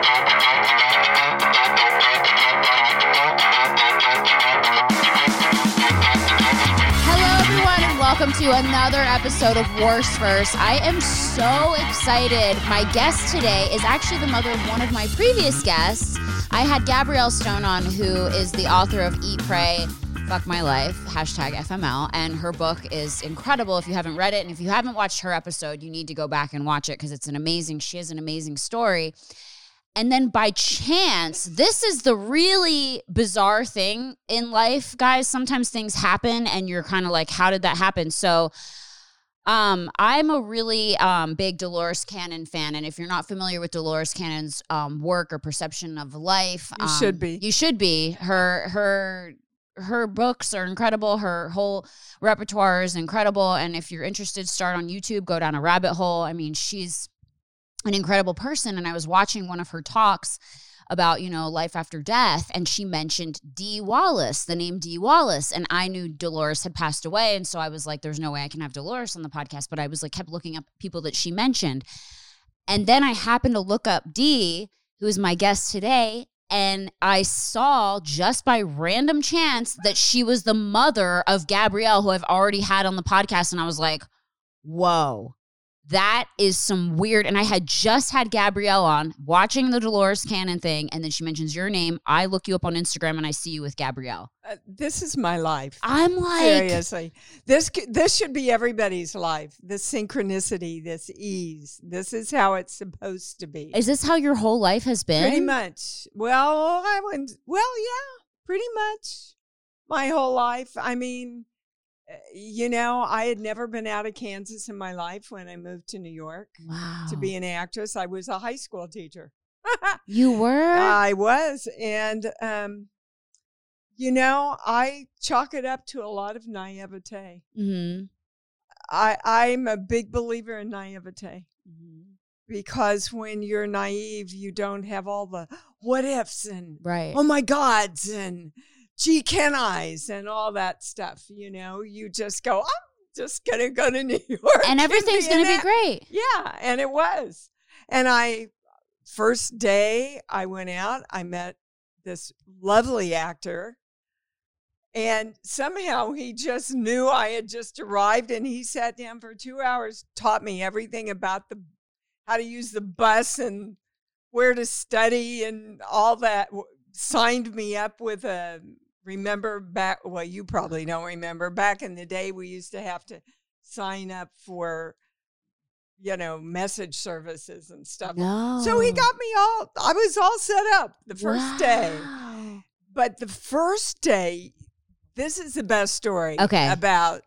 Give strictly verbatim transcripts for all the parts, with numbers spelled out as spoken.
Welcome to another episode of Worst First. I am so excited. My guest today is actually the mother of one of my previous guests. I had Gabrielle Stone on, who is the author of Eat, Pray, Fuck My Life, hashtag F M L, and her book is incredible if you haven't read it. And if you haven't watched her episode, you need to go back and watch it because it's an amazing, she has an amazing story. And then by chance, this is the really bizarre thing in life, guys. Sometimes things happen and you're kind of like, how did that happen? So um, I'm a really um, big Dolores Cannon fan. And if you're not familiar with Dolores Cannon's um, work or perception of life. You um, should be. You should be. Her, her, her books are incredible. Her whole repertoire is incredible. And if you're interested, start on YouTube, go down a rabbit hole. I mean, she's an incredible person. And I was watching one of her talks about, you know, life after death. And she mentioned Dee Wallace, the name Dee Wallace. And I knew Dolores had passed away. And so I was like, there's no way I can have Dolores on the podcast. But I was like, kept looking up people that she mentioned. And then I happened to look up Dee, who is my guest today. And I saw just by random chance that she was the mother of Gabrielle, who I've already had on the podcast. And I was like, whoa. That is some weird, and I had just had Gabrielle on watching the Dolores Cannon thing, and then she mentions your name. I look you up on Instagram, and I see you with Gabrielle. Uh, this is my life. I'm like, seriously, this this should be everybody's life. This synchronicity, this ease. This is how it's supposed to be. Is this how your whole life has been? Pretty much. Well, I wouldn't. Well, yeah, pretty much my whole life. I mean. You know, I had never been out of Kansas in my life when I moved to New York wow. to be an actress. I was a high school teacher. You were? I was. And, um, you know, I chalk it up to a lot of naivete. Mm-hmm. I, I'm a big believer in naivete. Mm-hmm. Because when you're naive, you don't have all the what ifs and, right. oh, my gods, and gee, can I's and all that stuff, you know, you just go, I'm just going to go to New York. And everything's going to be great. Yeah, and it was. And I, first day I went out, I met this lovely actor. And somehow he just knew I had just arrived. And he sat down for two hours, taught me everything about the how to use the bus and where to study and all that. Signed me up with a, remember back, well, you probably don't remember, back in the day, we used to have to sign up for, you know, message services and stuff. No. So he got me all, I was all set up the first wow. day. But the first day, this is the best story okay. about,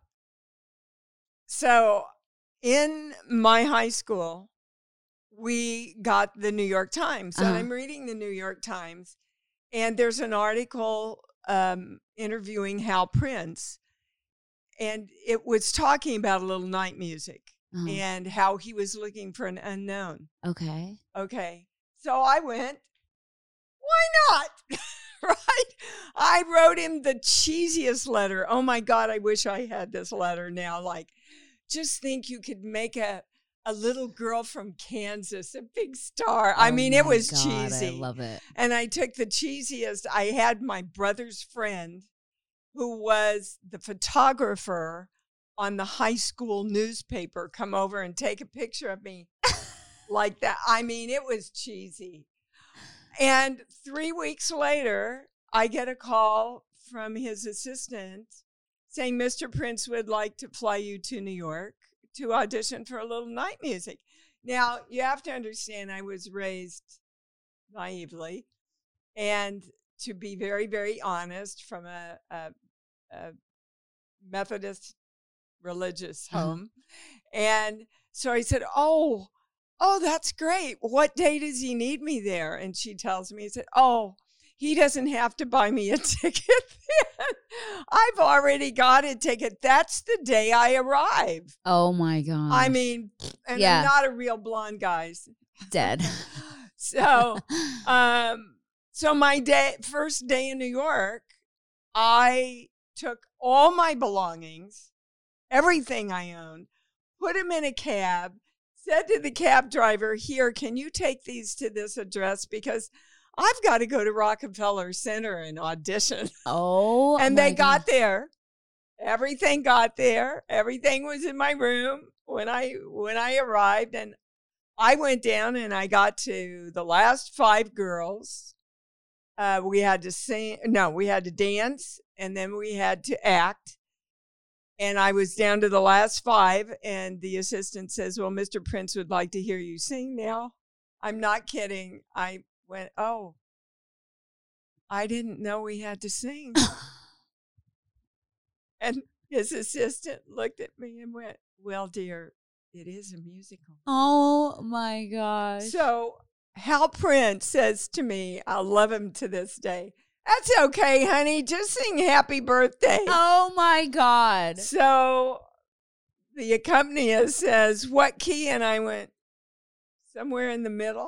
so in my high school, we got the New York Times. Uh-huh. And I'm reading the New York Times. And there's an article um, interviewing Hal Prince, and it was talking about a little night music uh-huh. and how he was looking for an unknown. Okay. Okay. So I went, why not? Right? I wrote him the cheesiest letter. Oh, my God, I wish I had this letter now. Like, just think you could make a A little girl from Kansas, a big star. Oh I mean, it was God, cheesy. I love it. And I took the cheesiest. I had my brother's friend who was the photographer on the high school newspaper come over and take a picture of me like that. I mean, it was cheesy. And three weeks later, I get a call from his assistant saying, Mister Prince would like to fly you to New York to audition for a little night music. Now, you have to understand, I was raised naively, and to be very, very honest, from a, a, a Methodist religious home. Uh-huh. And so I said, oh, oh, that's great. What day does he need me there? And she tells me, he said, oh, he doesn't have to buy me a ticket then. I've already got a ticket. That's the day I arrive. Oh, my God. I mean, and yeah. I'm not a real blonde, guys. Dead. so, um, so my day, first day in New York, I took all my belongings, everything I owned, put them in a cab, said to the cab driver, here, can you take these to this address? Because I've got to go to Rockefeller Center and audition. Oh, and my they got God. there. Everything got there. Everything was in my room when I when I arrived. And I went down and I got to the last five girls. Uh, we had to sing. No, we had to dance. And then we had to act. And I was down to the last five, and the assistant says, well, Mister Prince would like to hear you sing now. I'm not kidding. I went, oh, I didn't know we had to sing. And his assistant looked at me and went, well, dear, it is a musical. Oh, my gosh. So Hal Prince says to me, I love him to this day, that's okay, honey. Just sing happy birthday. Oh, my God. So the accompanist says, what key? And I went, somewhere in the middle.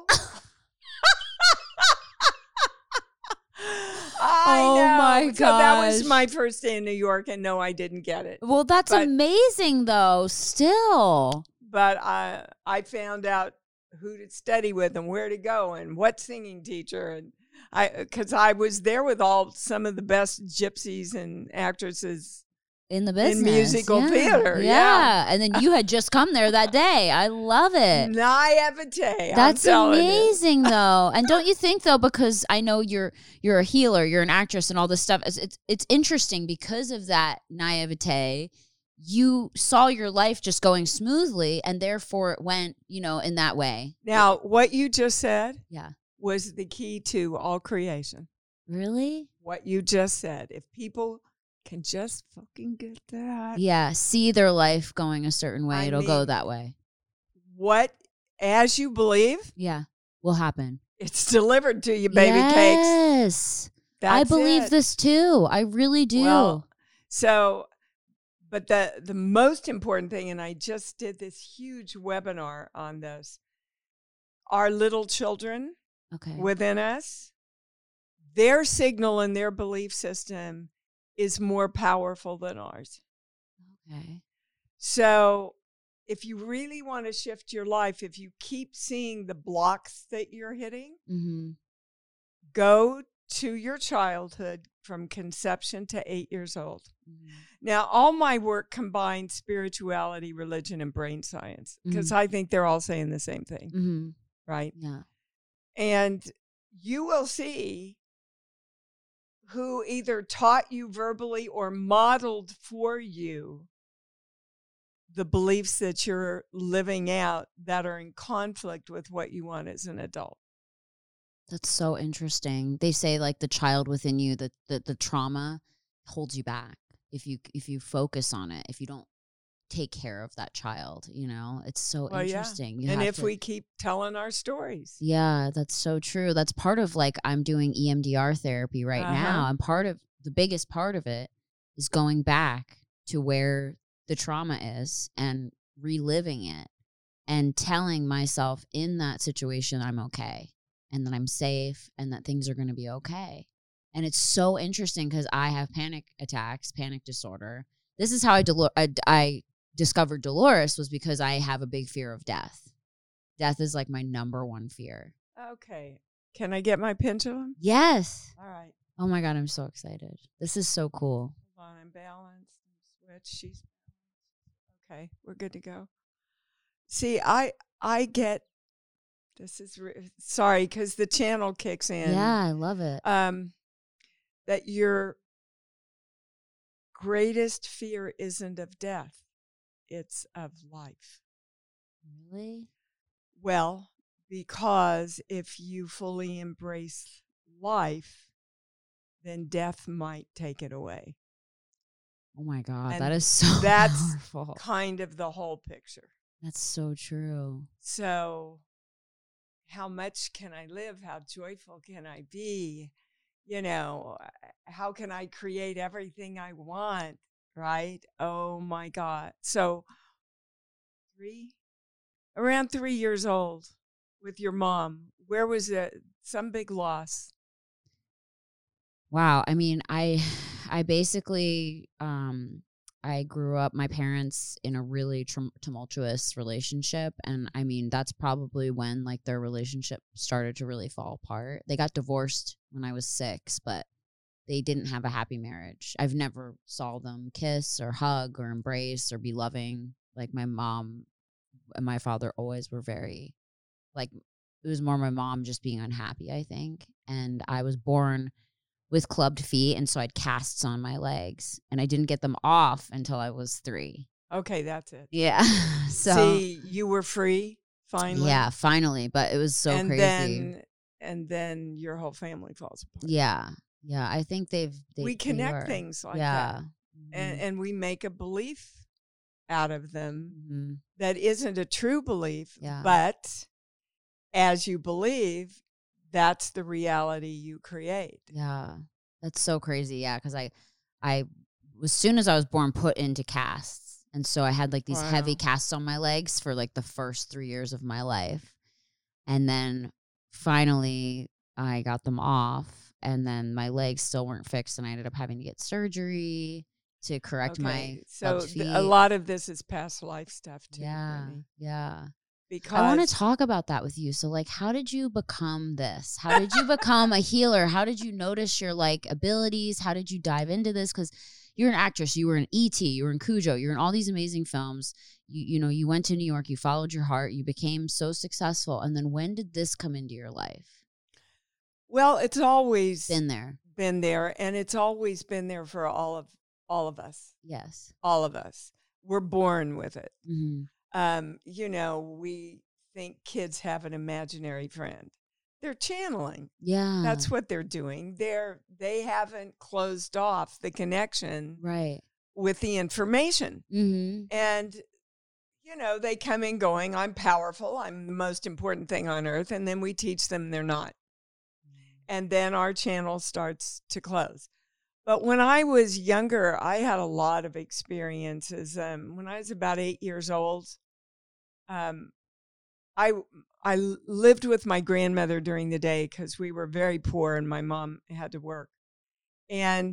I Oh, know. my So that was gosh. my first day in New York, and no, I didn't get it. Well, that's But- amazing, though, still. But I, I found out who to study with and where to go and what singing teacher. And I, because I was there with all some of the best gypsies and actresses In the business. musical yeah. theater, Yeah. yeah. And then you had just come there that day. I love it. Naivete. That's I'm telling you. amazing, though. And don't you think, though, because I know you're you're a healer, you're an actress, and all this stuff. It's it's, it's interesting because of that naivete. You saw your life just going smoothly, and therefore it went, you know, in that way. Now, what you just said Yeah. was the key to all creation. Really? What you just said. If people can just fucking get that. Yeah. See their life going a certain way, I it'll go mean- that way. What, as you believe, Yeah. Will happen. it's delivered to you, baby cakes. Yes. I That's believe it. this too. I really do. Well, so, but the the most important thing, and I just did this huge webinar on this, our little children okay. within us, their signal and their belief system is more powerful than ours. Okay. So if you really want to shift your life, if you keep seeing the blocks that you're hitting, Mm-hmm. go to your childhood from conception to eight years old. Mm-hmm. Now, all my work combines spirituality, religion, and brain science because I think they're all saying the same thing, Mm-hmm. right? Yeah. And you will see who either taught you verbally or modeled for you the beliefs that you're living out that are in conflict with what you want as an adult. That's so interesting. They say like the child within you, the, the the trauma holds you back if you if you focus on it. If you don't take care of that child, you know, it's so Well, yeah. interesting. You And have if to- we keep telling our stories. yeah, that's so true. That's part of like I'm doing E M D R therapy right Uh-huh. now, and part of the biggest part of it is going back to where the trauma is and reliving it and telling myself in that situation I'm okay and that I'm safe and that things are going to be okay. And it's so interesting because I have panic attacks, panic disorder. This is how I, Dolo- I, I discovered Dolores was because I have a big fear of death. Death is like my number one fear. Okay. Can I get my pendulum? Yes. All right. Oh my God, I'm so excited. This is so cool. Hold on, I'm balanced. I'm switched. She's balanced. Okay, we're good to go. See, I I get this is re- sorry because the channel kicks in. Yeah, I love it. Um, that your greatest fear isn't of death; it's of life. Really? Well, because if you fully embrace life, then death might take it away. Oh my God, And that is so that's powerful. Kind of the whole picture. That's so true. So, how much can I live? How joyful can I be? You know, how can I create everything I want? Right? Oh my God. So, three, around three years old with your mom, where was it? Some big loss. Wow. I mean, I I basically um I grew up, my parents in a really tum- tumultuous relationship. And I mean, that's probably when like their relationship started to really fall apart. They got divorced when I was six, but they didn't have a happy marriage. I've never saw them kiss or hug or embrace or be loving. Like my mom and my father always were very, like, it was more my mom just being unhappy, I think. And I was born with clubbed feet, and so I had casts on my legs, and I didn't get them off until I was three. Okay, that's it. Yeah. So see, you were free finally. Yeah, finally, but it was so and crazy. Then, and then your whole family falls apart. Yeah, yeah. I think they've they, we connect they were, things like yeah. that, Mm-hmm. and, and we make a belief out of them Mm-hmm. that isn't a true belief, Yeah. but as you believe, that's the reality you create. Yeah, that's so crazy. Yeah, because I, I, as soon as I was born, put into casts, and so I had like these Wow. heavy casts on my legs for like the first three years of my life, and then finally I got them off, and then my legs still weren't fixed, and I ended up having to get surgery to correct my Okay, so clubbed th- feet. a lot of this is past life stuff too. Yeah, Brittany, yeah. because I want to talk about that with you. So, like, how did you become this? How did you become a healer? How did you notice your, like, abilities? How did you dive into this? Because you're an actress. You were in E T You were in Cujo. You're in all these amazing films. You, you know, you went to New York. You followed your heart. You became so successful. And then when did this come into your life? Well, it's always Been there. been there, and it's always been there for all of all of us. Yes. All of us. We're born with it. Mm-hmm. Um, you know, we think kids have an imaginary friend. They're channeling. Yeah. That's what they're doing. They're they haven't closed off the connection right. with the information. Mm-hmm. And you know, they come in going, I'm powerful. I'm the most important thing on earth. And then we teach them they're not. And then our channel starts to close. But when I was younger, I had a lot of experiences. Um, when I was about eight years old, um, I I lived with my grandmother during the day because we were very poor and my mom had to work. And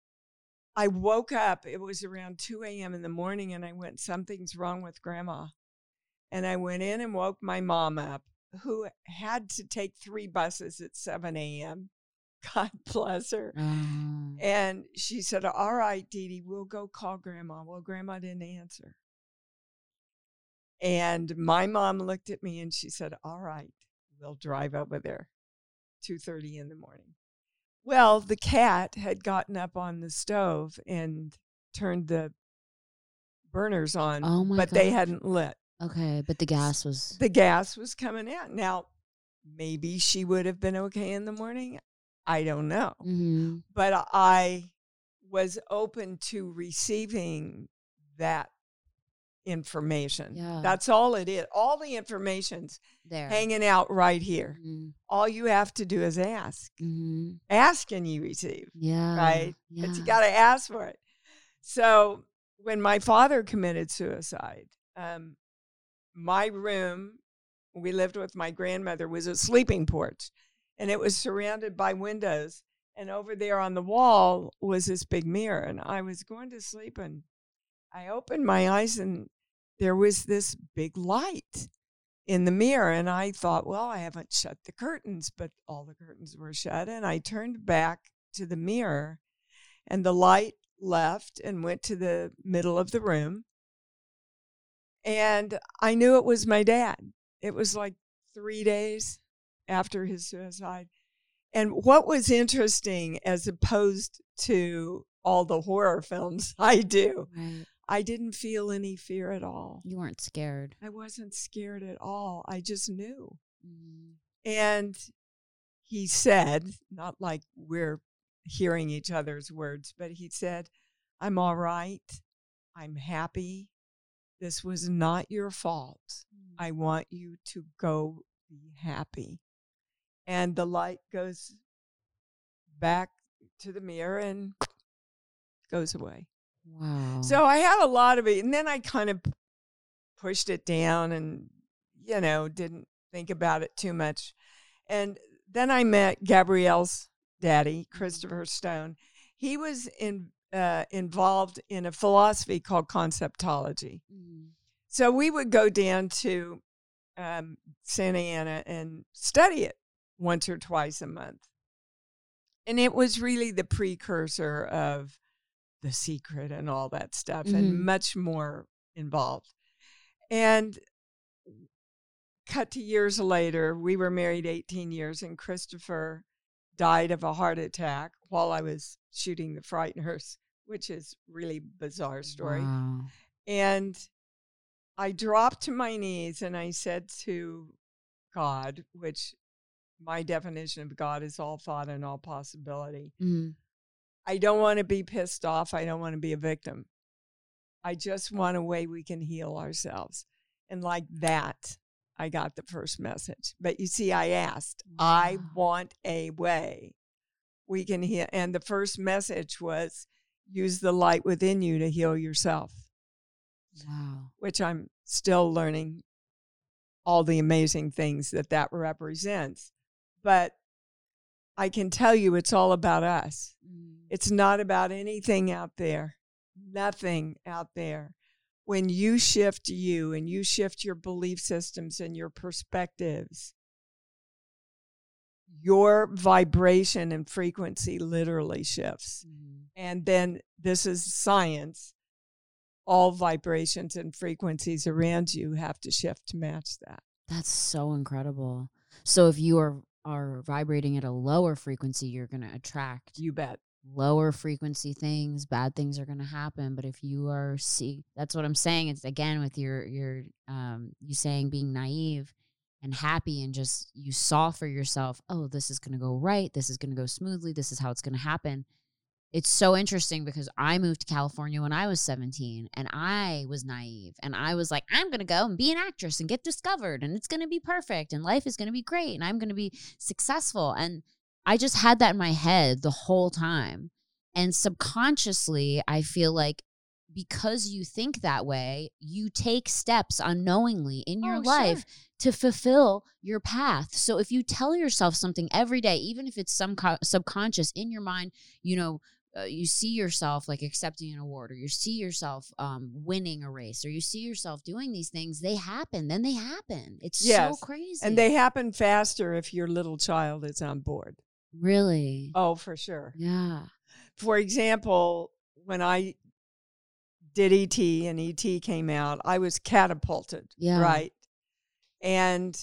I woke up, it was around two a.m. in the morning, and I went, something's wrong with Grandma. And I went in and woke my mom up, who had to take three buses at seven a.m. God bless her. Um, And she said, all right, Dee Dee, we'll go call Grandma. Well, Grandma didn't answer. And my mom looked at me and she said, all right, we'll drive over there, two thirty in the morning. Well, the cat had gotten up on the stove and turned the burners on, Oh my but they gosh. hadn't lit. okay. But the gas was. The gas was coming out. Now, maybe she would have been okay in the morning. I don't know. Mm-hmm. But I was open to receiving that information. Yeah. That's all it is. All the information's There. hanging out right here. Mm-hmm. All you have to do is ask. Mm-hmm. Ask and you receive, Yeah. right? Yeah. But you got to ask for it. So when my father committed suicide, um, my room, we lived with my grandmother, was a sleeping porch. And it was surrounded by windows. And over there on the wall was this big mirror. And I was going to sleep and I opened my eyes and there was this big light in the mirror. And I thought, well, I haven't shut the curtains, but all the curtains were shut. And I turned back to the mirror and the light left and went to the middle of the room. And I knew it was my dad. It was like three days after his suicide. And what was interesting, as opposed to all the horror films I do, Right. I didn't feel any fear at all. You weren't scared. I wasn't scared at all. I just knew. Mm-hmm. And he said, not like we're hearing each other's words, but he said, I'm all right. I'm happy. This was not your fault. I want you to go be happy. And the light goes back to the mirror and goes away. Wow. So I had a lot of it. And then I kind of pushed it down and, you know, didn't think about it too much. And then I met Gabrielle's daddy, Christopher Stone. He was in uh, involved in a philosophy called conceptology. Mm. So we would go down to um, Santa Ana and study it once or twice a month. And it was really the precursor of The Secret and all that stuff, Mm-hmm. and much more involved. And cut to years later, we were married eighteen years, and Christopher died of a heart attack while I was shooting The Frighteners, which is really bizarre story. Wow. And I dropped to my knees and I said to God, which my definition of God is all thought and all possibility. Mm-hmm. I don't want to be pissed off. I don't want to be a victim. I just want a way we can heal ourselves. And like that, I got the first message. But you see, I asked, wow. I want a way we can heal. And the first message was, use the light within you to heal yourself. Wow. Which I'm still learning all the amazing things that that represents. But I can tell you it's all about us. Mm. It's not about anything out there. Nothing out there. When you shift you and you shift your belief systems and your perspectives, your vibration and frequency literally shifts. Mm. And then this is science. All vibrations and frequencies around you have to shift to match that. That's so incredible. So if you are, are vibrating at a lower frequency, you're going to attract. You bet. Lower frequency things, bad things are going to happen. But if you are, see, that's what I'm saying. It's again with your, your, um, you saying being naive and happy and just you saw for yourself, oh, this is going to go right. This is going to go smoothly. This is how it's going to happen. It's so interesting because I moved to California when I was seventeen and I was naive and I was like, I'm going to go and be an actress and get discovered and it's going to be perfect and life is going to be great and I'm going to be successful. And I just had that in my head the whole time. And subconsciously, I feel like because you think that way, you take steps unknowingly in your oh, life sure. to fulfill your path. So if you tell yourself something every day, even if it's some co- subconscious in your mind, you know, uh, you see yourself like accepting an award or you see yourself um, winning a race or you see yourself doing these things, they happen. Then they happen. It's yes. so crazy. And they happen faster if your little child is on board. Really? Oh, for sure. Yeah. For example, when I did E T and E T came out, I was catapulted, yeah. right? And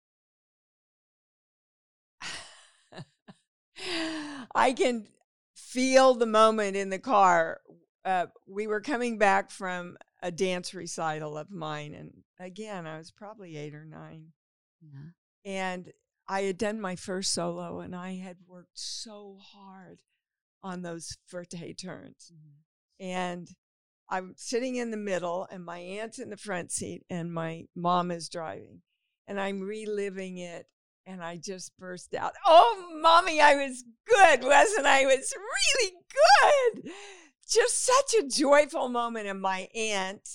I can feel the moment in the car. Uh, we were coming back from a dance recital of mine. And again, I was probably eight or nine. Yeah. And I had done my first solo and I had worked so hard on those forte turns. Mm-hmm. And I'm sitting in the middle and my aunt's in the front seat and my mom is driving. And I'm reliving it. And I just burst out, oh, Mommy, I was good, wasn't I? I was really good. Just such a joyful moment. And my aunt,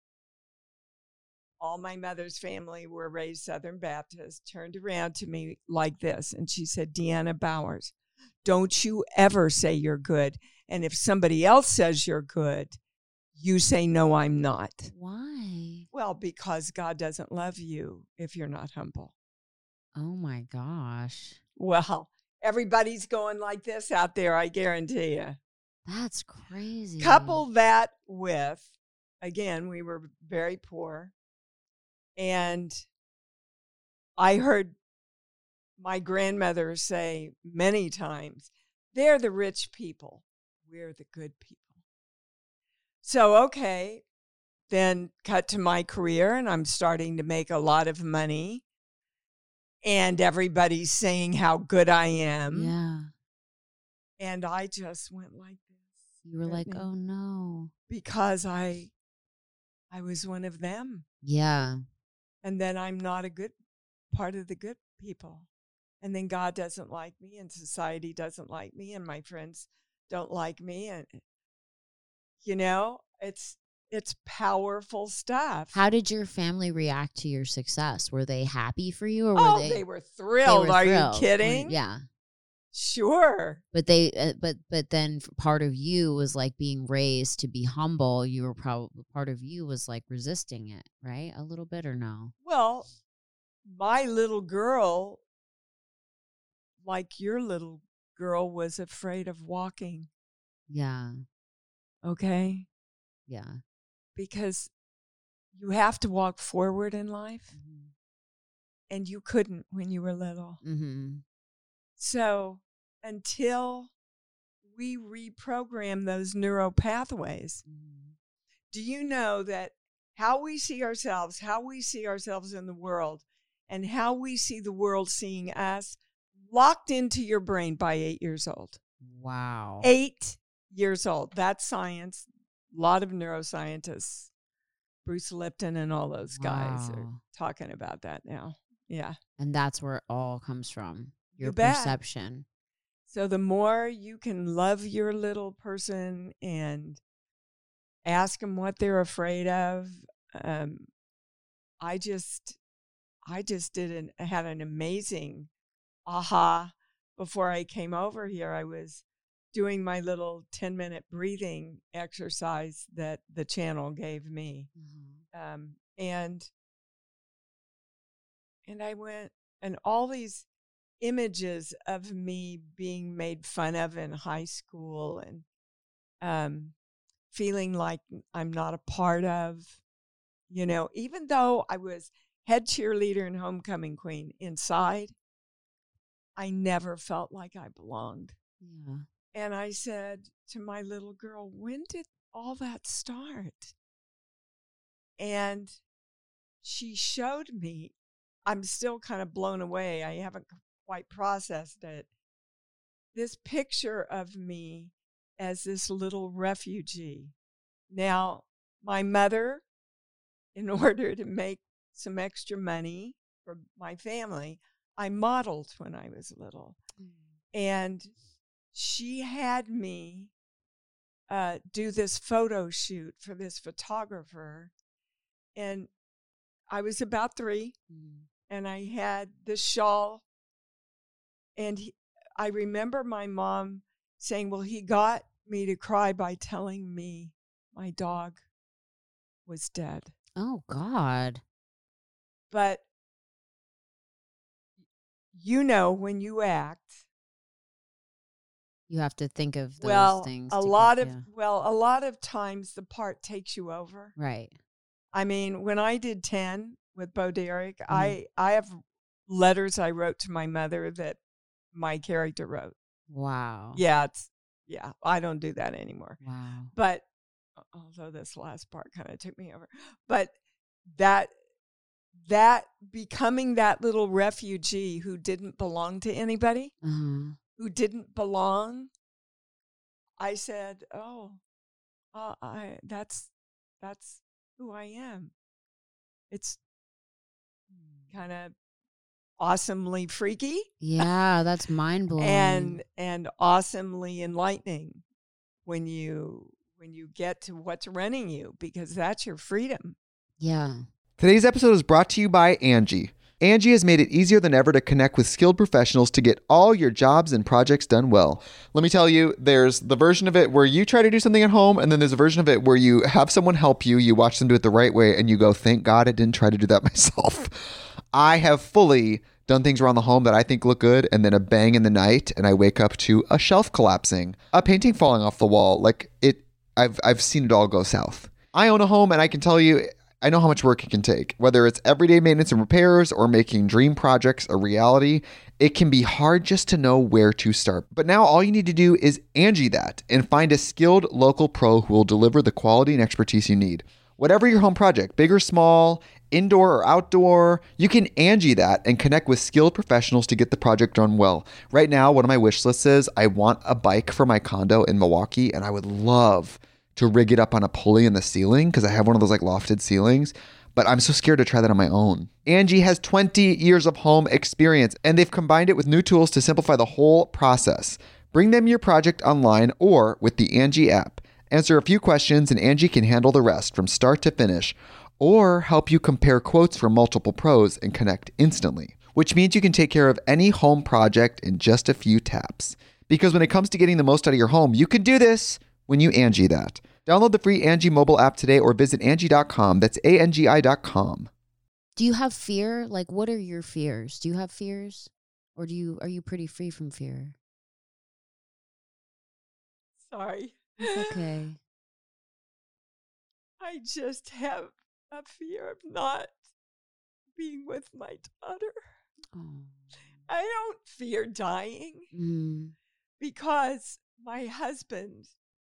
all my mother's family were raised Southern Baptist, turned around to me like this. And she said, Deanna Bowers, don't you ever say you're good. And if somebody else says you're good, you say, no, I'm not. Why? Well, because God doesn't love you if you're not humble. Oh, my gosh. Well, everybody's going like this out there, I guarantee you. That's crazy. Couple that with, again, we were very poor. And I heard my grandmother say many times, they're the rich people. We're the good people. So, okay, then cut to my career, and I'm starting to make a lot of money. And everybody's saying how good I am. Yeah. And I just went like this. You were like, oh, no. Because I, I was one of them. Yeah. And then I'm not a good part of the good people. And then God doesn't like me and society doesn't like me and my friends don't like me. And, you know, it's it's powerful stuff. How did your family react to your success? Were they happy for you? Or were oh, they, they were thrilled. they were Are thrilled. you kidding? Yeah. Sure. But they, uh, but but then part of you was like being raised to be humble. You were probably part of you was like resisting it, right? A little bit or no? Well, my little girl, like your little girl, was afraid of walking. Yeah. Okay. Yeah. Because you have to walk forward in life, mm-hmm. and you couldn't when you were little. Mm-hmm. So until we reprogram those neural pathways, mm-hmm. do you know that how we see ourselves, how we see ourselves in the world, and how we see the world seeing us locked into your brain by eight years old? Wow. Eight years old. That's science. A lot of neuroscientists, Bruce Lipton and all those guys wow. are talking about that now. Yeah. And that's where it all comes from. Your you perception. So the more you can love your little person and ask them what they're afraid of. Um, I just, I just did an, had an amazing aha before I came over here. I was doing my little ten minute breathing exercise that the channel gave me. Mm-hmm. Um, and, and I went, and all these images of me being made fun of in high school and um, feeling like I'm not a part of, you know, even though I was head cheerleader and homecoming queen inside, I never felt like I belonged. Yeah. And I said to my little girl, when did all that start? And she showed me. I'm still kind of blown away. I haven't quite processed it. This picture of me as this little refugee. Now, my mother, in order to make some extra money for my family, I modeled when I was little. Mm. And she had me uh, do this photo shoot for this photographer. And I was about three, mm. and I had this shawl. And he, I remember my mom saying, well, he got me to cry by telling me my dog was dead. Oh, God. But, you know, when you act, you have to think of those well, things. A to lot get, of yeah. well, a lot of times the part takes you over. Right. I mean, when I did ten with Bo Derek, mm-hmm. I I have letters I wrote to my mother that my character wrote. Wow. Yeah, it's yeah. I don't do that anymore. Wow. But although this last part kind of took me over, but that that becoming that little refugee who didn't belong to anybody. Uh-huh. Who didn't belong, I said, oh, uh, I that's that's who I am. It's kind of awesomely freaky. Yeah, that's mind-blowing. and and awesomely enlightening when you when you get to what's running you, because that's your freedom. Yeah. Today's episode is brought to you by Angie. Angie has made it easier than ever to connect with skilled professionals to get all your jobs and projects done well. Let me tell you, there's the version of it where you try to do something at home, and then there's a version of it where you have someone help you, you watch them do it the right way, and you go, thank God I didn't try to do that myself. I have fully done things around the home that I think look good, and then a bang in the night, and I wake up to a shelf collapsing, a painting falling off the wall. Like, it, I've I've seen it all go south. I own a home, and I can tell you, I know how much work it can take. Whether it's everyday maintenance and repairs or making dream projects a reality, it can be hard just to know where to start. But now all you need to do is Angie that and find a skilled local pro who will deliver the quality and expertise you need. Whatever your home project, big or small, indoor or outdoor, you can Angie that and connect with skilled professionals to get the project done well. Right now, one of my wish lists is I want a bike for my condo in Milwaukee, and I would love to rig it up on a pulley in the ceiling because I have one of those like lofted ceilings, but I'm so scared to try that on my own. Angie has twenty years of home experience, and they've combined it with new tools to simplify the whole process. Bring them your project online or with the Angie app. Answer a few questions and Angie can handle the rest from start to finish, or help you compare quotes from multiple pros and connect instantly. which means you can take care of any home project in just a few taps. Because when it comes to getting the most out of your home, you can do this when you Angie that. Download the free Angie mobile app today or visit Angie dot com. That's A N G I dot com. Do you have fear? Like, what are your fears? Do you have fears? Or do you are you pretty free from fear? Sorry. It's okay. I just have a fear of not being with my daughter. Oh. I don't fear dying Mm. because my husband,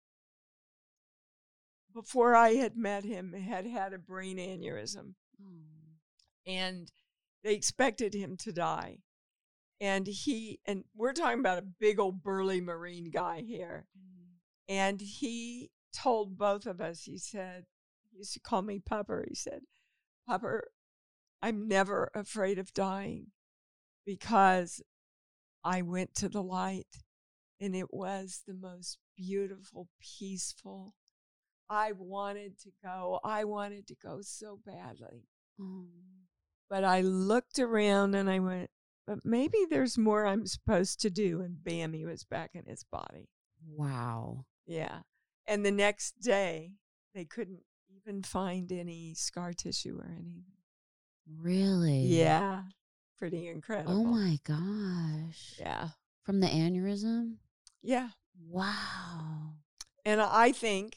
before I had met him, had had a brain aneurysm. Oh. And they expected him to die. And he, and we're talking about a big old burly Marine guy here. Mm. And he told both of us, he said, he used to call me Pupper. He said, Pupper, I'm never afraid of dying because I went to the light and it was the most beautiful, peaceful. I wanted to go. I wanted to go so badly. Oh. But I looked around and I went, but maybe there's more I'm supposed to do. And bam, he was back in his body. Wow. Yeah. And the next day, they couldn't even find any scar tissue or anything. Really? Yeah. Pretty incredible. Oh my gosh. Yeah. From the aneurysm? Yeah. Wow. And I think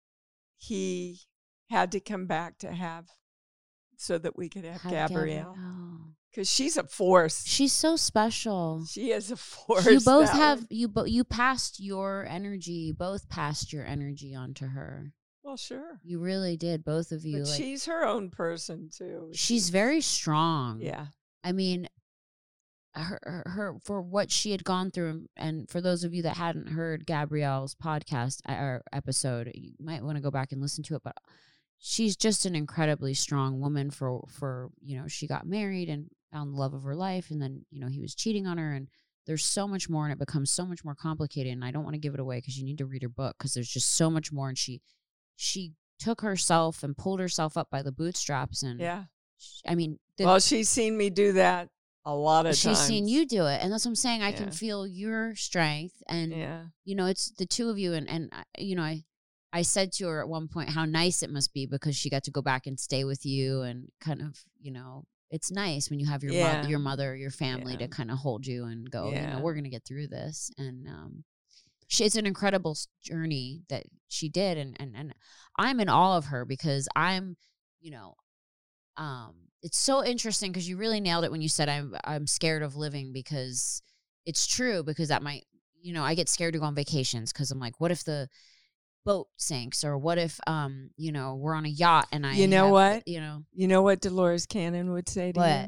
he had to come back to have, so that we could have, Have Gabrielle. Gabrielle. Because she's a force. She's so special. She is a force. You both that have one. you bo- you passed your energy, you both passed your energy onto her. Well, sure. You really did, both of you. But like, she's her own person, too. she's very strong. Yeah. I mean, her, her, her for what she had gone through, and- and for those of you that hadn't heard Gabrielle's podcast uh, or episode, you might want to go back and listen to it. But she's just an incredibly strong woman. For for you know, she got married and found the love of her life, and then you know he was cheating on her, and there's so much more, and it becomes so much more complicated. And I don't want to give it away because you need to read her book because there's just so much more. And she she took herself and pulled herself up by the bootstraps, and Yeah. she- I mean, the, Well, she's seen me do that a lot of she's times. seen you do it, and that's what I'm saying. I Yeah. can feel your strength, and Yeah. you know, it's the two of you. And and I- you know, I I said to her at one point how nice it must be because she got to go back and stay with you, and kind of, you know, it's nice when you have your Yeah. mother, your mother, your family Yeah. to kind of hold you and go, you Yeah. know, we're gonna get through this. And um, she, it's an incredible s- journey that she did, and and and I'm in awe of her because I'm, you know, um, it's so interesting because you really nailed it when you said I'm I'm scared of living, because it's true, because that might, you know, I get scared to go on vacations because I'm like, what if the boat sinks, or what if um you know we're on a yacht and I You know have- what? you know You know what Dolores Cannon would say to what you?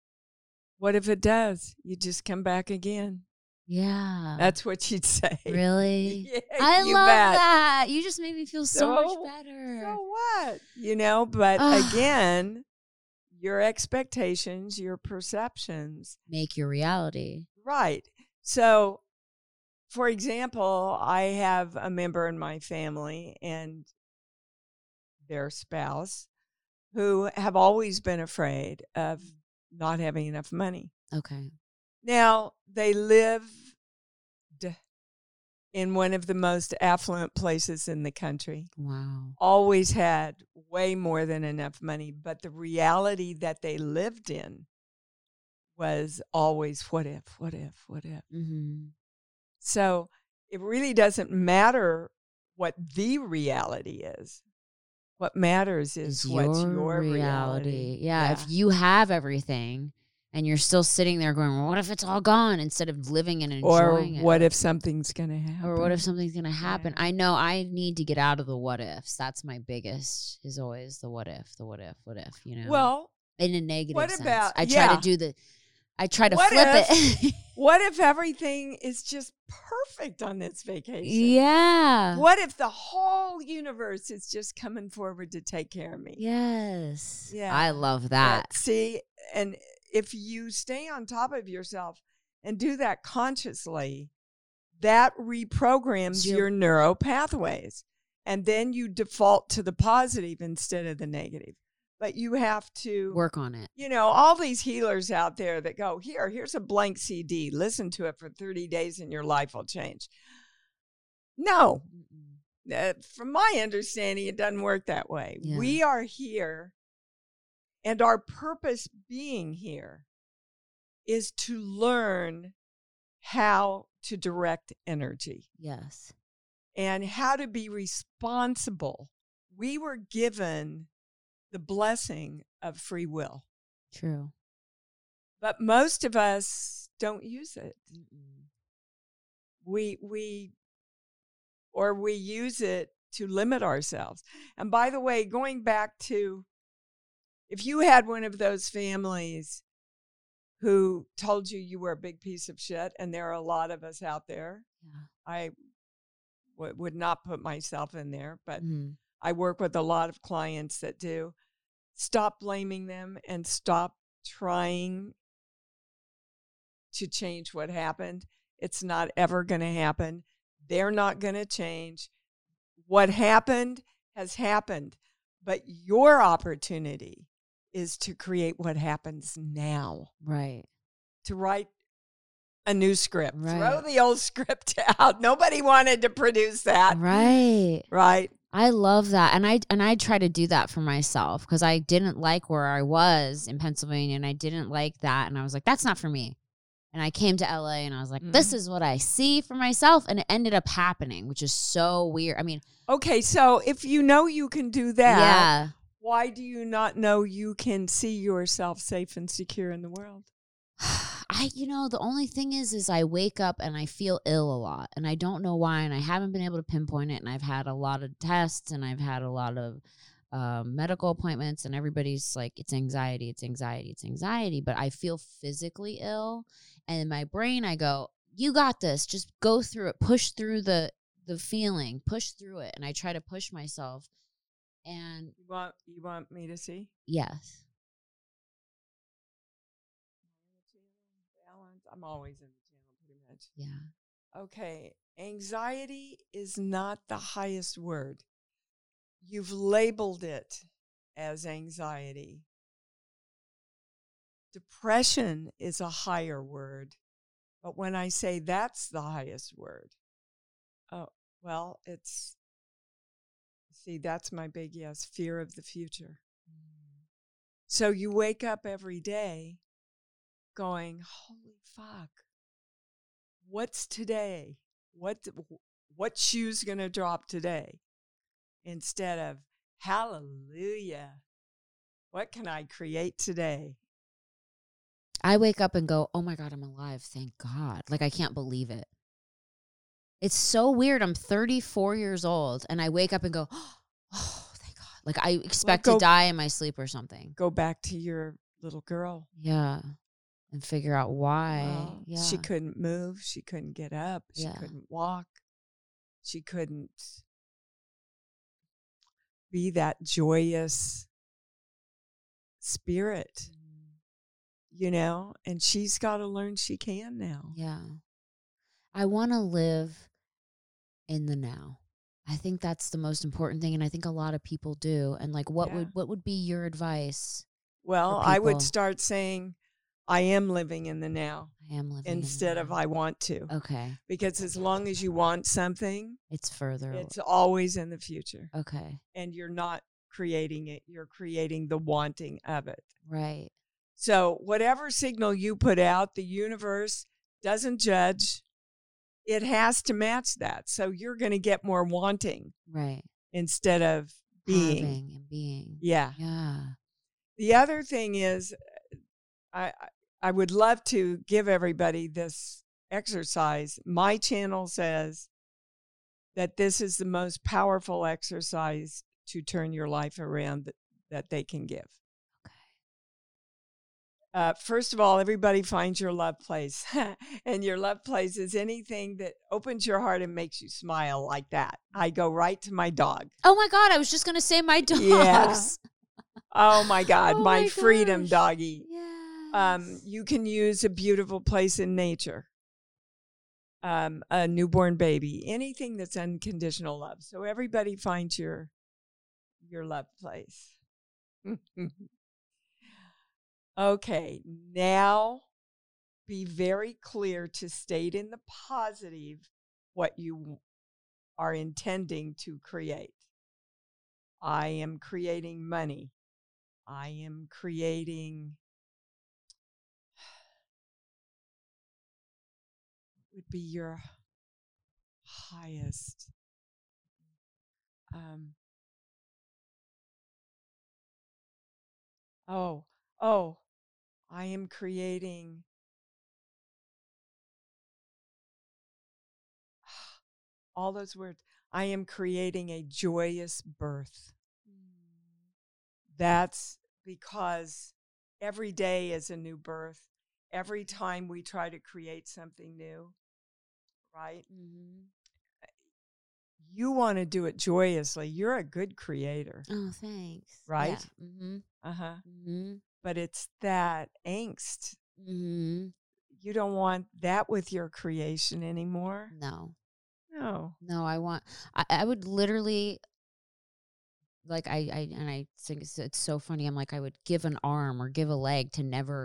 What if it does? You just come back again. yeah That's what she'd say. really Yeah, I you love bet. that. You just made me feel so, So- much better. So what? You know, but Ah. again, your expectations, your perceptions. Make your reality. Right. So, for example, I have a member in my family and their spouse who have always been afraid of not having enough money. Okay. Now, they lived in one of the most affluent places in the country. Wow. Always had way more than enough money, but the reality that they lived in was always what if, what if, what if. Mm-hmm. So it really doesn't matter what the reality is. What matters is what's your reality. Yeah, if you have everything and you're still sitting there going, well, what if it's all gone, instead of living and Or enjoying it? what if something's going to happen? Or what if something's going to happen? Yeah. I know I need to get out of the what ifs. That's my biggest, is always the what if, the what if, what if, you know? Well, in a negative what sense. about- I try yeah. to do the, I try to What flip if- it. what if everything is just perfect on this vacation? Yeah. What if the whole universe is just coming forward to take care of me? Yes. Yeah. I love Uh, that. see, and if you stay on top of yourself and do that consciously, that reprograms Your- your neural pathways. And then you default to the positive instead of the negative. but you have to work on it. You know, all these healers out there that go, here, here's a blank C D. Listen to it for thirty days and your life will change. No. Uh, from my understanding, it doesn't work that way. Yeah. We are here, and our purpose being here is to learn how to direct energy. Yes. And how to be responsible. We were given the blessing of free will. True. But most of us don't use it. Mm-mm. We we or we use it to limit ourselves. And by the way, going back to, if you had one of those families who told you you were a big piece of shit, and there are a lot of us out there, Yeah. I w- would not put myself in there, but Mm. I work with a lot of clients that do. Stop blaming them and stop trying to change what happened. It's not ever going to happen. They're not going to change. What happened has happened, but your opportunity is to create what happens now, Right. to write a new script. Right. Throw the old script out. Nobody wanted to produce that. Right. Right. I love that. And I and I try to do that for myself because I didn't like where I was in Pennsylvania and I didn't like that. And I was like, that's not for me. And I came to L A and I was like, this Mhm. is what I see for myself. And it ended up happening, which is so weird. I mean, Okay, so if you know you can do that, yeah. why do you not know you can see yourself safe and secure in the world? I, you know, the only thing is, is I wake up and I feel ill a lot and I don't know why. And I haven't been able to pinpoint it. And I've had a lot of tests and I've had a lot of um, medical appointments and everybody's like, it's anxiety, it's anxiety, it's anxiety. But I feel physically ill. And in my brain, I go, you got this. Just go through it. Push through the, the feeling. Push through it. And I try to push myself. And You want you want me to see? yes. Balance. I'm always in the channel pretty much. Yeah. Okay, anxiety is not the highest word. You've labeled it as anxiety. Depression is a higher word. But when I say that's the highest word, oh, well, it's, see, that's my big yes, fear of the future. Mm. So you wake up every day going, holy fuck, what's today? What what shoe's going to drop today? Instead of, hallelujah, what can I create today? I wake up and go, oh my God, I'm alive. Thank God. Like, I can't believe it. It's so weird. I'm thirty-four years old and I wake up and go, oh, thank God. Like, I expect Well, go, to die in my sleep or something. Go back to your little girl. Yeah. And figure out why. Well, yeah. She couldn't move. She couldn't get up. She Yeah. couldn't walk. She couldn't be that joyous spirit, you know, and she's got to learn she can now. Yeah. I want to live in the now. I think that's the most important thing. And I think a lot of people do. And like, what Yeah. would, what would be your advice? Well, for I would people? start saying, I am living in the now I am living in the instead of now. I want to. Okay. Because as long as you want something, It's further. it's always in the future. Okay. And you're not creating it. You're creating the wanting of it. Right. So whatever signal you put out, the universe doesn't judge. It has to match that. So you're going to get more wanting Right. instead of being. Having and being. Yeah. Yeah. The other thing is, I I would love to give everybody this exercise. My channel says that this is the most powerful exercise to turn your life around that, that they can give. Okay. Uh, first of all, everybody finds your love place. And your love place is anything that opens your heart and makes you smile like that. I go right to my dog. Oh my God. I was just going to say my dogs. Yeah. Oh my God, Oh my, my freedom gosh. doggy. Yes. Um, you can use a beautiful place in nature, um, a newborn baby, anything that's unconditional love. So everybody finds your your love place. Okay, now be very clear to state in the positive what you are intending to create. I am creating money. I am creating, would be your highest. Um, oh, oh, I am creating all those words. I am creating a joyous birth. That's because every day is a new birth. Every time we try to create something new, right? Mm-hmm. You want to do it joyously. You're a good creator. Oh, thanks. Right? Yeah. Mm-hmm. Uh-huh. Mm-hmm. But it's that angst. Mm-hmm. You don't want that with your creation anymore. No. No. No, I want, I, I would literally, like, I, I, and I think it's, it's so funny. I'm like, I would give an arm or give a leg to never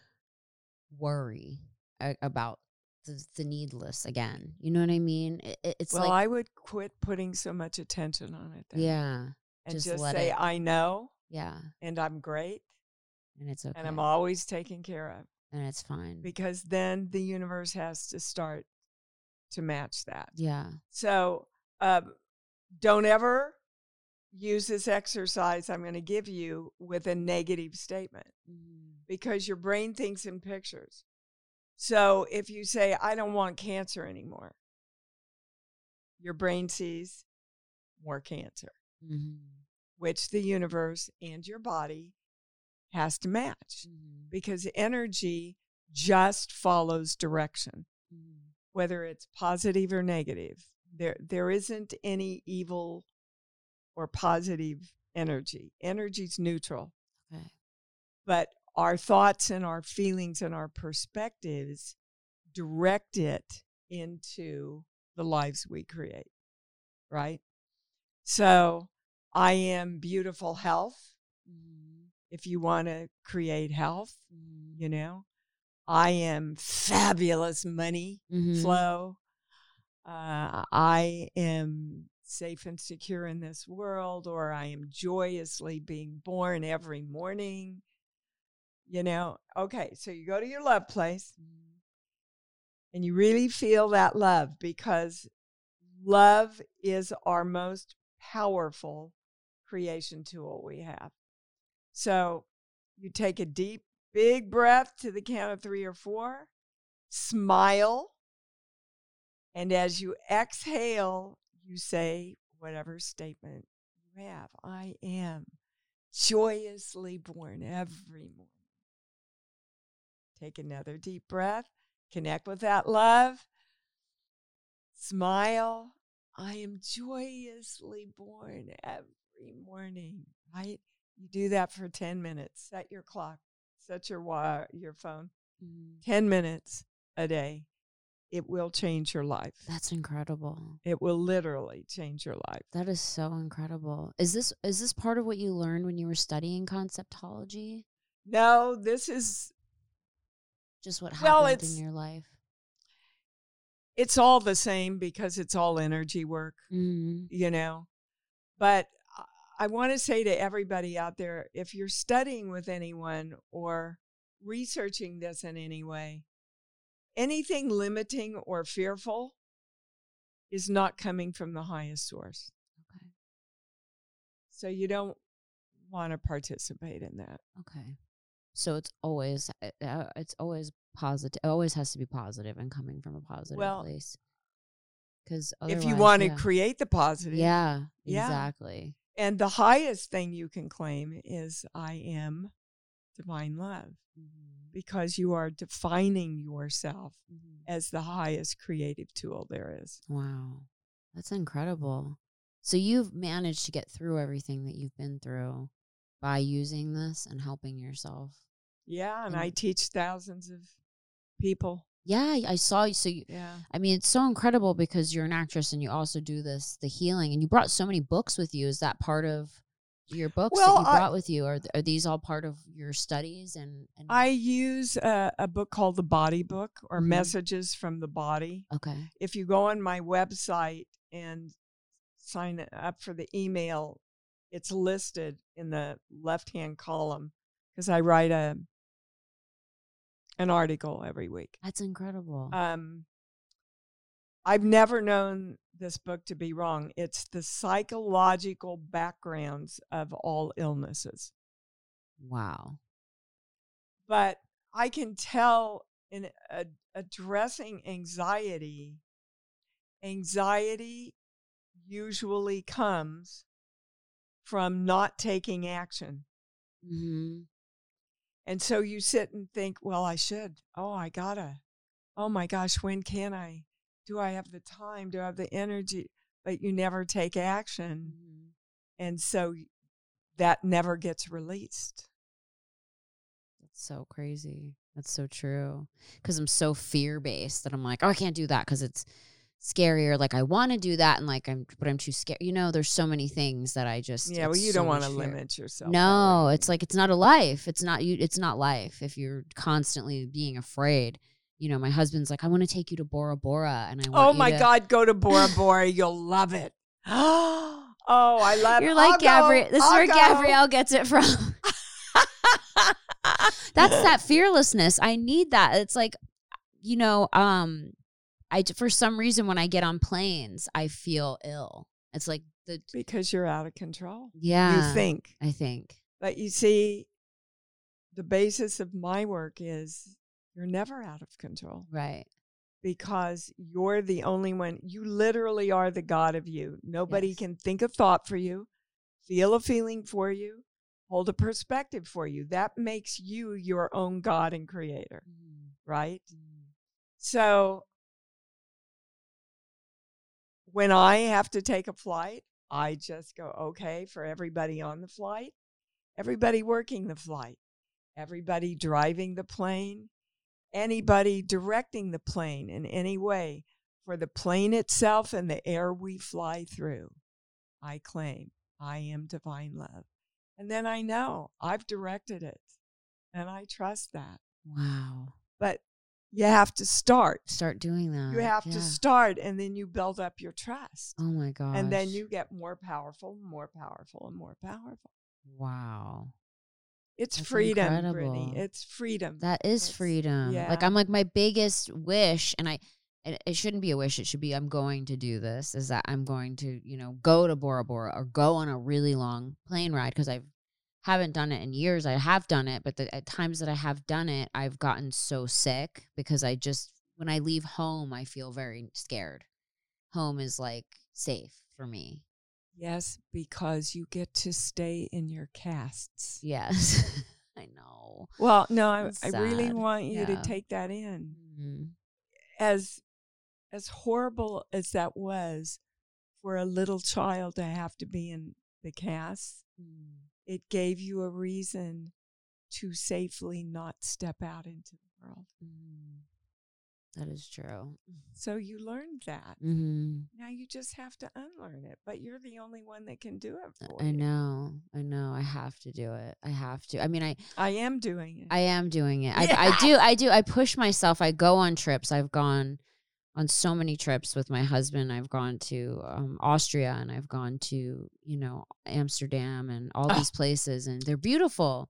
worry a, about the, the needless again. You know what I mean? It, it- it's Well, like, I would quit putting so much attention on it then. yeah, And just just, let say, it- I know, yeah, and I'm great, and it's okay. and I'm always taken care of. and it's fine. Because then the universe has to start to match that. Yeah. So um, don't ever use this exercise I'm going to give you with a negative statement, Mm-hmm. because your brain thinks in pictures. So if you say, I don't want cancer anymore, your brain sees more cancer, Mm-hmm. which the universe and your body has to match, Mm-hmm. because energy just follows direction, Mm-hmm. whether it's positive or negative. There, there isn't any evil or positive energy. Energy's neutral. Okay. But our thoughts and our feelings and our perspectives direct it into the lives we create, right? So I am beautiful health. Mm-hmm. If you want to create health, Mm-hmm. you know, I am fabulous money Mm-hmm. flow. Uh, I am safe and secure in this world, or I am joyously being born every morning. You know, okay, so you go to your love place and you really feel that love, because love is our most powerful creation tool we have. So you take a deep, big breath to the count of three or four, smile, and as you exhale, you say whatever statement you have. I am joyously born every morning. Take another deep breath. Connect with that love. Smile. I am joyously born every morning, right? You do that for ten minutes. Set your clock. Set your wa- your phone. Mm-hmm. ten minutes a day. It will change your life. That's incredible. It will literally change your life. That is so incredible. Is this is this part of what you learned when you were studying conceptology? No, this is, Just what Well, happened it's- in your life? it's all the same, because it's all energy work, Mm-hmm. you know. But I want to say to everybody out there, if you're studying with anyone or researching this in any way, anything limiting or fearful is not coming from the highest source. Okay. So you don't want to participate in that. Okay. So it's always uh, it's always positive. It always has to be positive and coming from a positive Well, place. Because If you want to yeah. create the positive. yeah, Yeah. exactly. And the highest thing you can claim is I am divine love, Mm-hmm. because you are defining yourself Mm-hmm. as the highest creative tool there is. Wow, that's incredible. So you've managed to get through everything that you've been through by using this and helping yourself. Yeah, and And- I teach thousands of people. Yeah, I saw you. So you, Yeah. I mean, it's so incredible because you're an actress and you also do this, the healing, and you brought so many books with you. Is that part of your books Well, that you I- brought with you? Are th- are these all part of your studies? And, and I use a, a book called The Body Book, or Mhm. Messages from the Body. okay, If you go on my website and sign up for the email, it's listed in the left-hand column because I write a an article every week. that's incredible. Um, I've never known this book to be wrong. It's the psychological backgrounds of all illnesses. Wow. But I can tell in a, addressing anxiety, anxiety usually comes from not taking action. Mm-hmm. And so you sit and think, well, I should. Oh, I gotta. Oh my gosh, when can I? Do I have the time? Do I have the energy? But you never take action. Mm-hmm. And so that never gets released. That's so crazy. That's so true. Because I'm so fear based that I'm like, oh, I can't do that because it's scary, or like I want to do that and like I'm, but I'm too scared. You know, there's so many things that I just Yeah, well, it's you so don't want much to fear. limit yourself. that No, way. it's like it's not a life. It's not you. It's not life if you're constantly being afraid. You know, my husband's like, I want to take you to Bora Bora, and I want Oh you my to- God, go to Bora Bora. You'll love it. Oh, I love it. You're like Gabrielle. This is I'll where go. Gabrielle gets it from. That's that fearlessness. I need that. It's like, you know, um, I for some reason when I get on planes, I feel ill. It's like the Because you're out of control. yeah. You think. I think But you see, the basis of my work is you're never out of control right. because you're the only one. You literally are the God of you. Nobody Yes. can think a thought for you, feel a feeling for you, hold a perspective for you. That makes you your own God and creator, Mm. right? So when I have to take a flight, I just go, okay, for everybody on the flight, everybody working the flight, everybody driving the plane, anybody directing the plane in any way, for the plane itself and the air we fly through, I claim I am divine love. And then I know I've directed it, and I trust that. Wow. But you have to start. Start doing that. You have Yeah. to start, and then you build up your trust. Oh my gosh. And then you get more powerful, more powerful, and more powerful. Wow. It's That's freedom, incredible. Brittany. It's freedom. That is It's- freedom. yeah. Like I'm like my biggest wish, and I it, it shouldn't be a wish, it should be I'm going to do this, is that I'm going to, you know, go to Bora Bora or go on a really long plane ride, because I haven't done it in years. I have done it, but the, at times that I have done it, I've gotten so sick because I just when I leave home, I feel very scared. Home is like safe for me. Yes, because you get to stay in your casts. Yes. I know. Well, no, I, It's I really sad. want you Yeah. to take that in. Mhm. As as horrible as that was for a little child to have to be in the cast, Mm. it gave you a reason to safely not step out into the world. Mm. That is true. So you learned that. Mm-hmm. Now you just have to unlearn it, but you're the only one that can do it for I you. know. I know. I have to do it. I have to. I mean, I, I am doing it. I am doing it. I, Yeah. I do. I do. I push myself. I go on trips. I've gone on so many trips with my husband. I've gone to um, Austria, and I've gone to, you know, Amsterdam and all Ah. these places, and they're beautiful.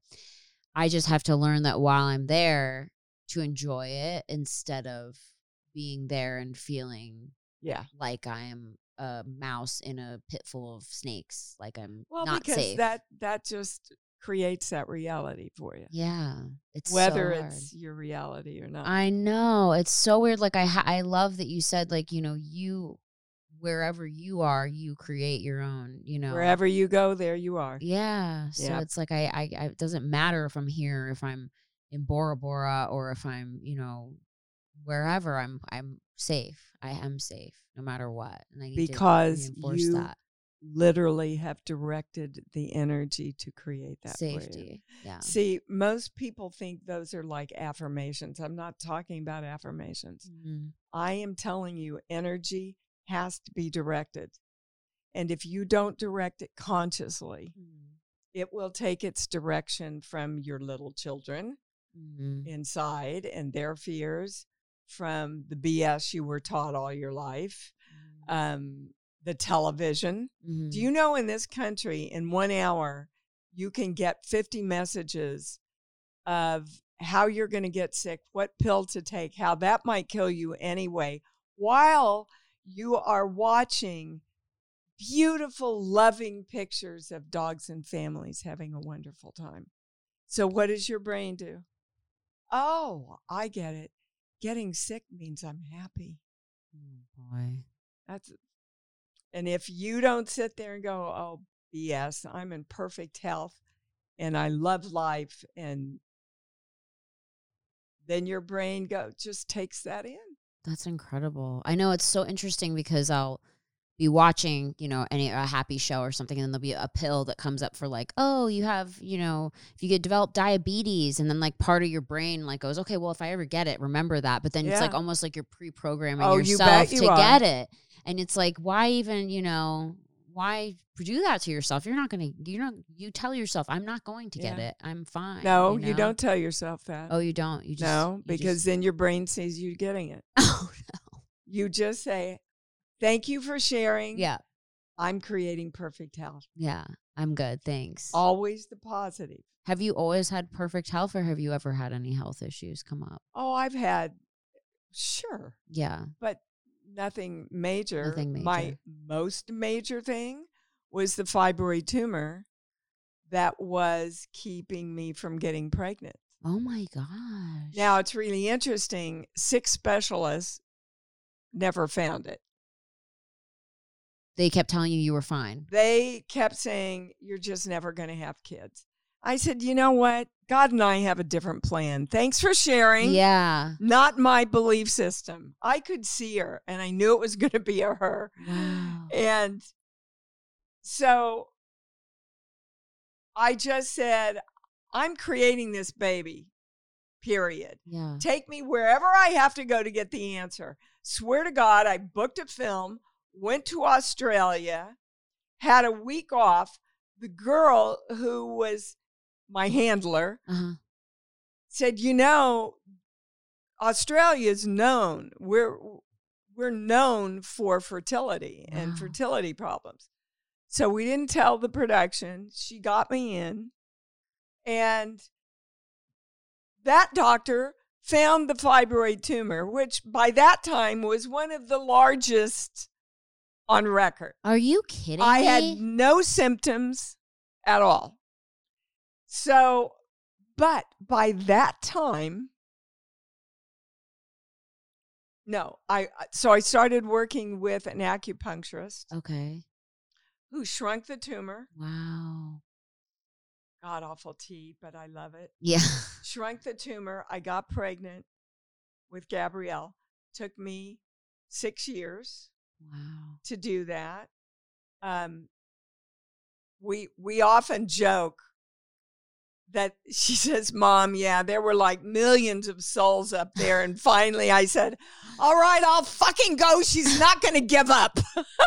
I just have to learn that while I'm there to enjoy it instead of being there and feeling yeah. like I am a mouse in a pit full of snakes, like I'm Well, not because safe. that that just creates that reality for you. Yeah, it's Whether so hard. it's your reality or not. I know, it's so weird. Like I, ha- I love that you said, like, you know, you, wherever you are, you create your own. You know, Wherever you go, there you are. Yeah. So Yep. it's like I, I, I, it doesn't matter if I'm here, if I'm in Bora Bora, or if I'm, you know, wherever. I'm, I'm safe. I am safe no matter what. And I need Because to reinforce you that literally have directed the energy to create that for you. safety. Yeah. See, most people think those are like affirmations. I'm not talking about affirmations. Mhm. I am telling you, energy has to be directed. And if you don't direct it consciously, Mhm. it will take its direction from your little children Mm-hmm. inside and their fears, from the B S you were taught all your life, um, the television. Mm-hmm. Do you know in this country, in one hour, you can get fifty messages of how you're going to get sick, what pill to take, how that might kill you anyway, while you are watching beautiful, loving pictures of dogs and families having a wonderful time. So what does your brain do? Oh, I get it. Getting sick means I'm happy. Oh, boy. That's, and if you don't sit there and go, oh, B S, I'm in perfect health and I love life, and then your brain go just takes that in. That's incredible. I know it's so interesting because I'll be watching, you know, any a happy show or something, and then there'll be a pill that comes up for like, oh, you have, you know, if you get developed diabetes, and then like part of your brain like goes, okay, well, if I ever get it, remember that. But then Yeah. it's like almost like you're pre-programming Oh, you yourself bet you to are. get it, and it's like, why even, you know, why do that to yourself? You're not gonna, you're not, you tell yourself, I'm not going to get Yeah. it. I'm fine. No, you, you know? don't tell yourself that. Oh, you don't. You just no, you because just, then your brain sees you getting it. oh no. You just say, thank you for sharing. Yeah. I'm creating perfect health. Yeah. I'm good. Thanks. Always the positive. Have you always had perfect health, or have you ever had any health issues come up? Oh, I've had, sure, Yeah. but nothing major. Nothing major. My most major thing was the fibroid tumor that was keeping me from getting pregnant. Oh my gosh. Now, it's really interesting. Six specialists never found it. They kept telling you you were fine. They kept saying, you're just never going to have kids. I said, you know what? God and I have a different plan. Thanks for sharing. Yeah. Not my belief system. I could see her, and I knew it was going to be a her. Wow. And so I just said, I'm creating this baby, period. Yeah. Take me wherever I have to go to get the answer. Swear to God, I booked a film, went to Australia, had a week off. The girl who was my handler Uh-huh. said, you know, Australia is known. We're we're known for fertility and Wow. fertility problems. So we didn't tell the production. She got me in. And that doctor found the fibroid tumor, which by that time was one of the largest on record. Are you kidding I me? had no symptoms at all. So, but by that time, no, I, so I started working with an acupuncturist Okay. who shrunk the tumor. Wow. God awful tea, but I love it. Yeah. Shrunk the tumor. I got pregnant with Gabrielle. Took me six years Wow. to do that. Um, we we often joke that she says, Mom, yeah, there were like millions of souls up there. And finally I said, all right, I'll fucking go. She's not going to give up.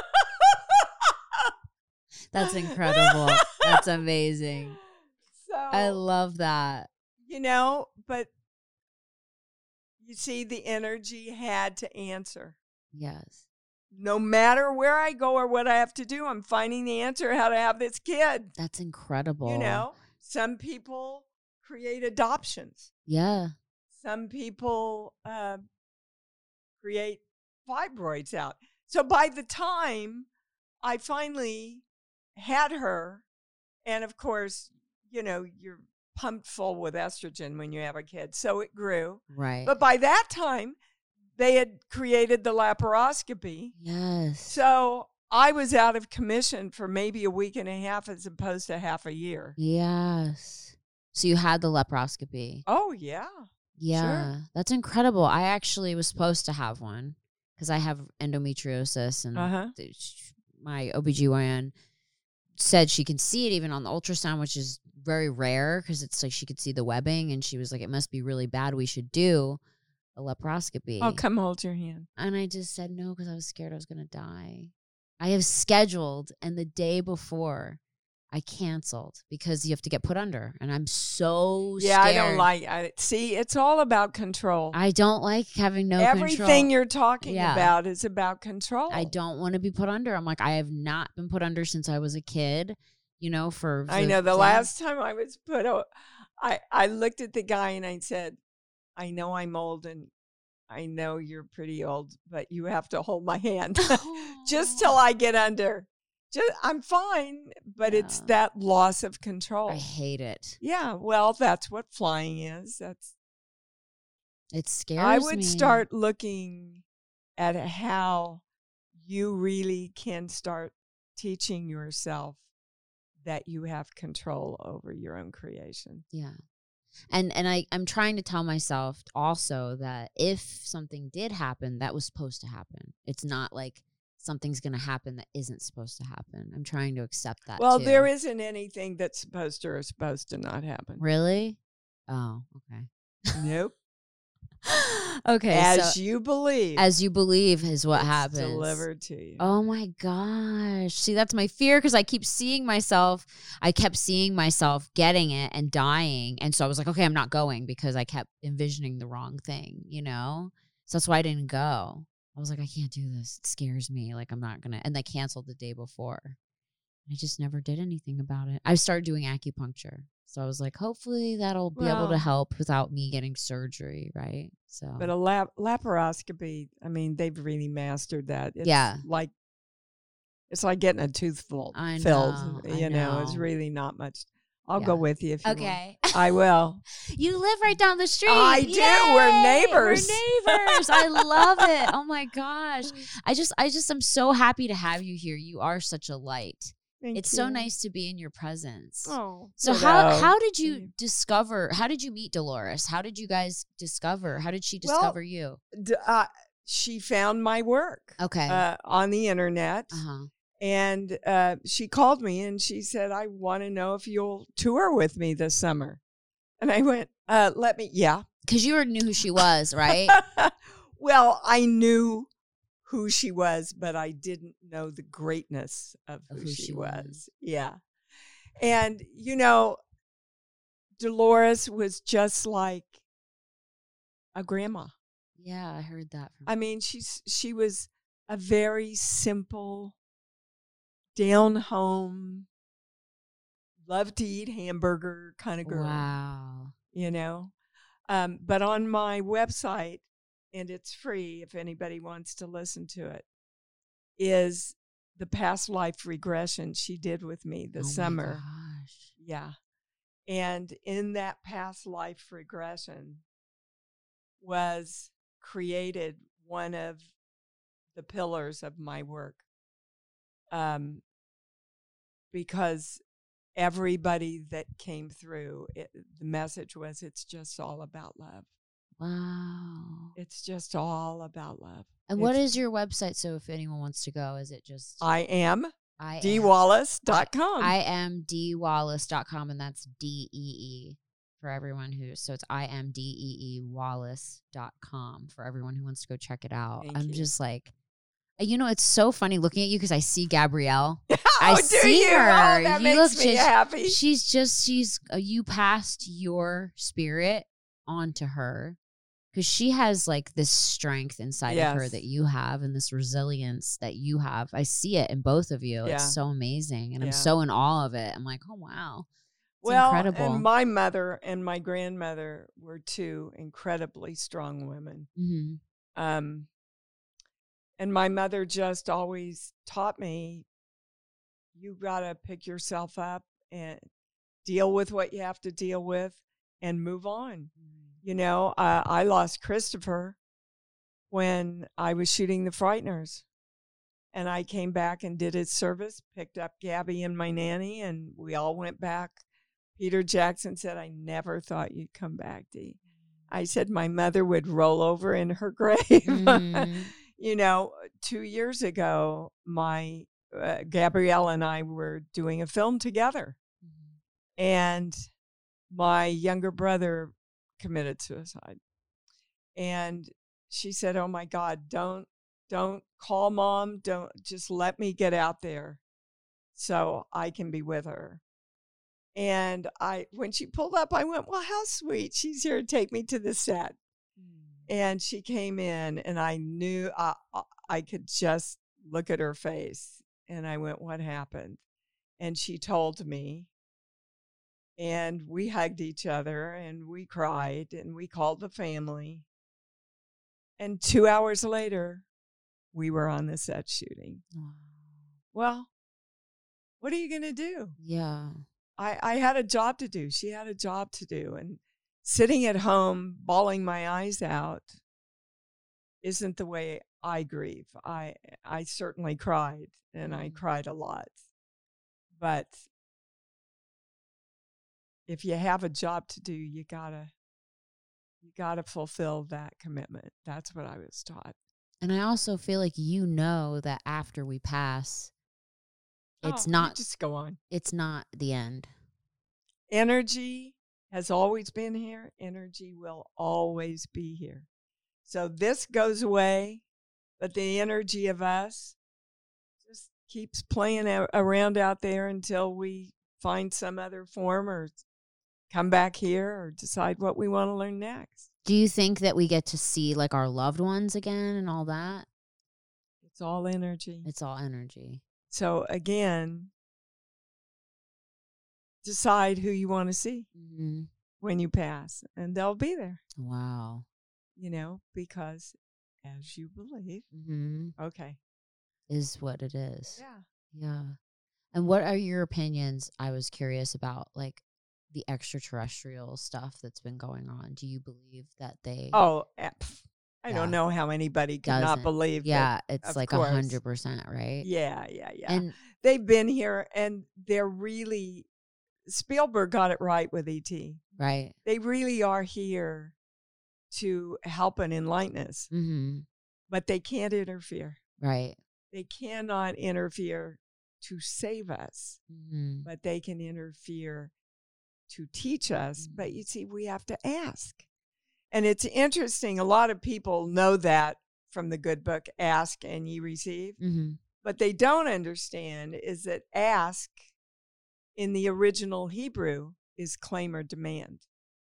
That's incredible. That's amazing. So, I love that. you know, but you see, the energy had to answer. Yes. No matter where I go or what I have to do, I'm finding the answer how to have this kid. That's incredible. You know, some people create adoptions. Yeah. Some people uh, create fibroids out. So by the time I finally had her, and of course, you know, you're pumped full with estrogen when you have a kid, so it grew. Right. But by that time, they had created the laparoscopy. Yes. So I was out of commission for maybe a week and a half as opposed to half a year. Yes. So you had the laparoscopy. Oh, yeah. Yeah. Sure. That's incredible. I actually was supposed to have one because I have endometriosis, and Uh-huh. th- sh- my O B G Y N said she can see it even on the ultrasound, which is very rare because it's like she could see the webbing, and she was like, it must be really bad. We should do a laparoscopy. Oh, come hold your hand. And I just said no because I was scared I was going to die. I have scheduled, and the day before, I canceled because you have to get put under, and I'm so Yeah, scared. I don't like. I see. It's all about control. I don't like having no Everything control. you're talking Yeah. about is about control. I don't want to be put under. I'm like, I have not been put under since I was a kid. You know, for I know the last time I was put, o- I I looked at the guy and I said, I know I'm old and I know you're pretty old, but you have to hold my hand just till I get under. Just, I'm fine, but Yeah. it's that loss of control. I hate it. Yeah, well, that's what flying is. That's It scares I would me. start looking at how you really can start teaching yourself that you have control over your own creation. Yeah. And and I, I'm trying to tell myself also that if something did happen, that was supposed to happen. It's not like something's going to happen that isn't supposed to happen. I'm trying to accept that Well, too. there isn't anything that's supposed to or supposed to not happen. Really? Oh, okay. Nope. Okay. As so you believe. as you believe is what it's happens. delivered to you. Oh my gosh. See, that's my fear because I keep seeing myself. I kept seeing myself getting it and dying. And so I was like, okay, I'm not going because I kept envisioning the wrong thing, you know? So that's why I didn't go. I was like, I can't do this. It scares me. Like, I'm not going to. And they canceled the day before. I just never did anything about it. I started doing acupuncture. So I was like, hopefully that'll be able Well- to help without me getting surgery, right? So But a lap- laparoscopy, I mean, they've really mastered that. It's Yeah. like it's like getting a tooth filled. I filled. know, I You know, it's know. really not much. I'll Yeah. go with you if you want. okay. I will. You live right down the street. I do. We're Yay! neighbors. We're neighbors. I love it. Oh my gosh. I just I just am so happy to have you here. You are such a light. Thank It's so you. nice to be in your presence. Oh, So ditto. how how did you Thank you. discover how did you meet Dolores? How did you guys discover? How did she Well, discover you? D- uh, she found my work Okay. uh, on the internet. Uh-huh. And uh, she called me and she said, I want to know if you'll tour with me this summer. And I went, uh, let me, yeah. Cuz you already knew who she was, right? Well, I knew who she was, but I didn't know the greatness of who, Of who she, she was. was. Yeah. And, you know, Dolores was just like a grandma. Yeah, I heard that from I mean, she's she was a very simple, down home, love to eat hamburger kind of girl. Wow. You know, um, but on my website, and it's free if anybody wants to listen to it, is the past life regression she did with me this Oh my summer. gosh. Yeah. And in that past life regression was created one of the pillars of my work. Um, because everybody that came through, it, the message was it's just all about love. Wow. It's just all about love. And what If- is your website? So if anyone wants to go, is it just I am I am- d wallace dot com. I am d wallace dot com, and that's D E E for everyone who, so it's I am D E E Wallace dot com for everyone who wants to go check it out. Thank I'm you. just like, you know, it's so funny looking at you because I see Gabrielle. oh, I do see you? her. Oh, that You makes look me just- happy. She's just, she's, uh, you passed your spirit onto her because she has like this strength inside of her Yes. that you have and this resilience that you have. I see it in both of you. Yeah. It's so amazing. And I'm Yeah. so in awe of it. I'm like, oh, wow. It's well, incredible. and my mother and my grandmother were two incredibly strong women. hmm Um, and my mother just always taught me, you got to pick yourself up and deal with what you have to deal with and move on. You know, uh, I lost Christopher when I was shooting The Frighteners. And I came back and did his service, picked up Gabby and my nanny, and we all went back. Peter Jackson said, I never thought you'd come back, Dee. I said my mother would roll over in her grave. Mhm. You know, two years ago, my uh, Gabrielle and I were doing a film together, and my younger brother committed suicide. And she said, "Oh my God, don't don't call mom. Don't just let me get out there." so I can be with her. And I, when she pulled up, I went, well, how sweet. She's here to take me to the set. And she came in, and I knew I, I could just look at her face. And I went, what happened? And she told me. And we hugged each other, and we cried, and we called the family. And two hours later, we were on the set shooting. Wow. Well, what are you going to do? Yeah. I, I had a job to do. She had a job to do. And sitting at home, bawling my eyes out, isn't the way I grieve. I I certainly cried, and I cried a lot. But if you have a job to do, you gotta you gotta fulfill that commitment. That's what I was taught. And I also feel like you know that after we pass, it's Oh, not just go on. it's not the end. Energy has always been here. Energy will always be here. So this goes away, but the energy of us just keeps playing a- around out there until we find some other form or come back here or decide what we want to learn next. Do you think that we get to see like our loved ones again and all that? It's all energy. It's all energy. So again, decide who you want to see Mm-hmm. when you pass, and they'll be there, Wow. you know, because as you believe. Mm-hmm. Okay. Is what it is. Yeah. Yeah. And what are your opinions? I was curious about like the extraterrestrial stuff that's been going on. Do you believe that they? Oh, eh, pff, I Yeah. don't know how anybody could not Doesn't. believe that. Yeah, it's of like a course. hundred percent, right? Yeah, yeah, yeah. And They've been here, and they're really, Spielberg got it right with E T. right. They really are here to help and enlighten us, Mm-hmm. but they can't interfere. Right. They cannot interfere to save us, Mm-hmm. but they can interfere to teach us. Mhm. But you see, we have to ask. And it's interesting. A lot of people know that from the good book, Ask and Ye Receive. Mm-hmm. But they don't understand is that ask in the original Hebrew is claim or demand.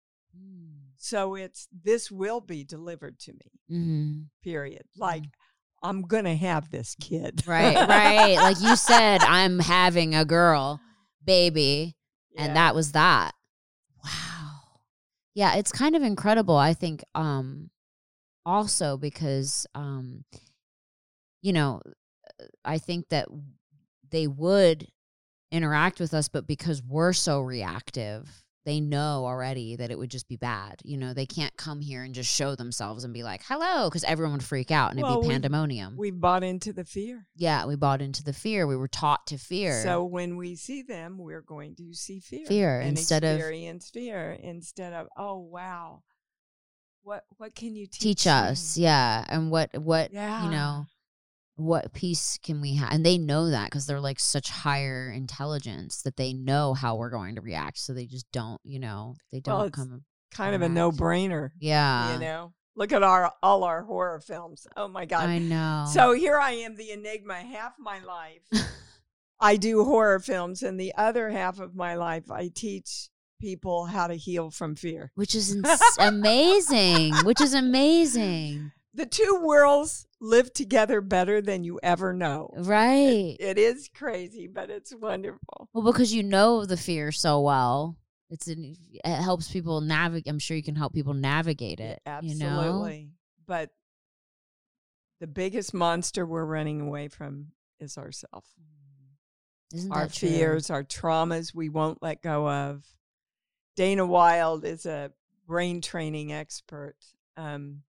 So it's this will be delivered to me, Mm-hmm. period. Like, I'm going to have this kid. Right, right. Like you said, I'm having a girl, baby, Yeah. and that was that. Wow. Yeah, it's kind of incredible, I think, um, also because, um, you know, I think that they would interact with us, but because we're so reactive, they know already that it would just be bad. You know, they can't come here and just show themselves and be like, hello, because everyone would freak out and Well, it'd be we've- pandemonium. We've bought into the fear. Yeah, we bought into the fear. We were taught to fear. So when we see them, we're going to see fear. Fear and instead of- experience fear instead of, oh, wow. What what can you teach, teach me? us, yeah. And what, what Yeah. you know, what peace can we have? And they know that because they're like such higher intelligence that they know how we're going to react. So they just don't, you know, they don't Well, it's come. Kind of a Correct. no-brainer, Yeah. you know. Look at our all our horror films. Oh, my God. I know. So here I am, the enigma, half my life. I do horror films, and the other half of my life, I teach people how to heal from fear. which is ins- amazing. Which is amazing. The two worlds live together better than you ever know. Right. It is crazy, but it's wonderful. Well, because you know the fear so well. It's an, it helps people navigate. I'm sure you can help people navigate it. Absolutely. You know? But the biggest monster we're running away from is ourselves. Isn't Our that true? fears, our traumas we won't let go of. Dana Wilde is a brain training expert. Um,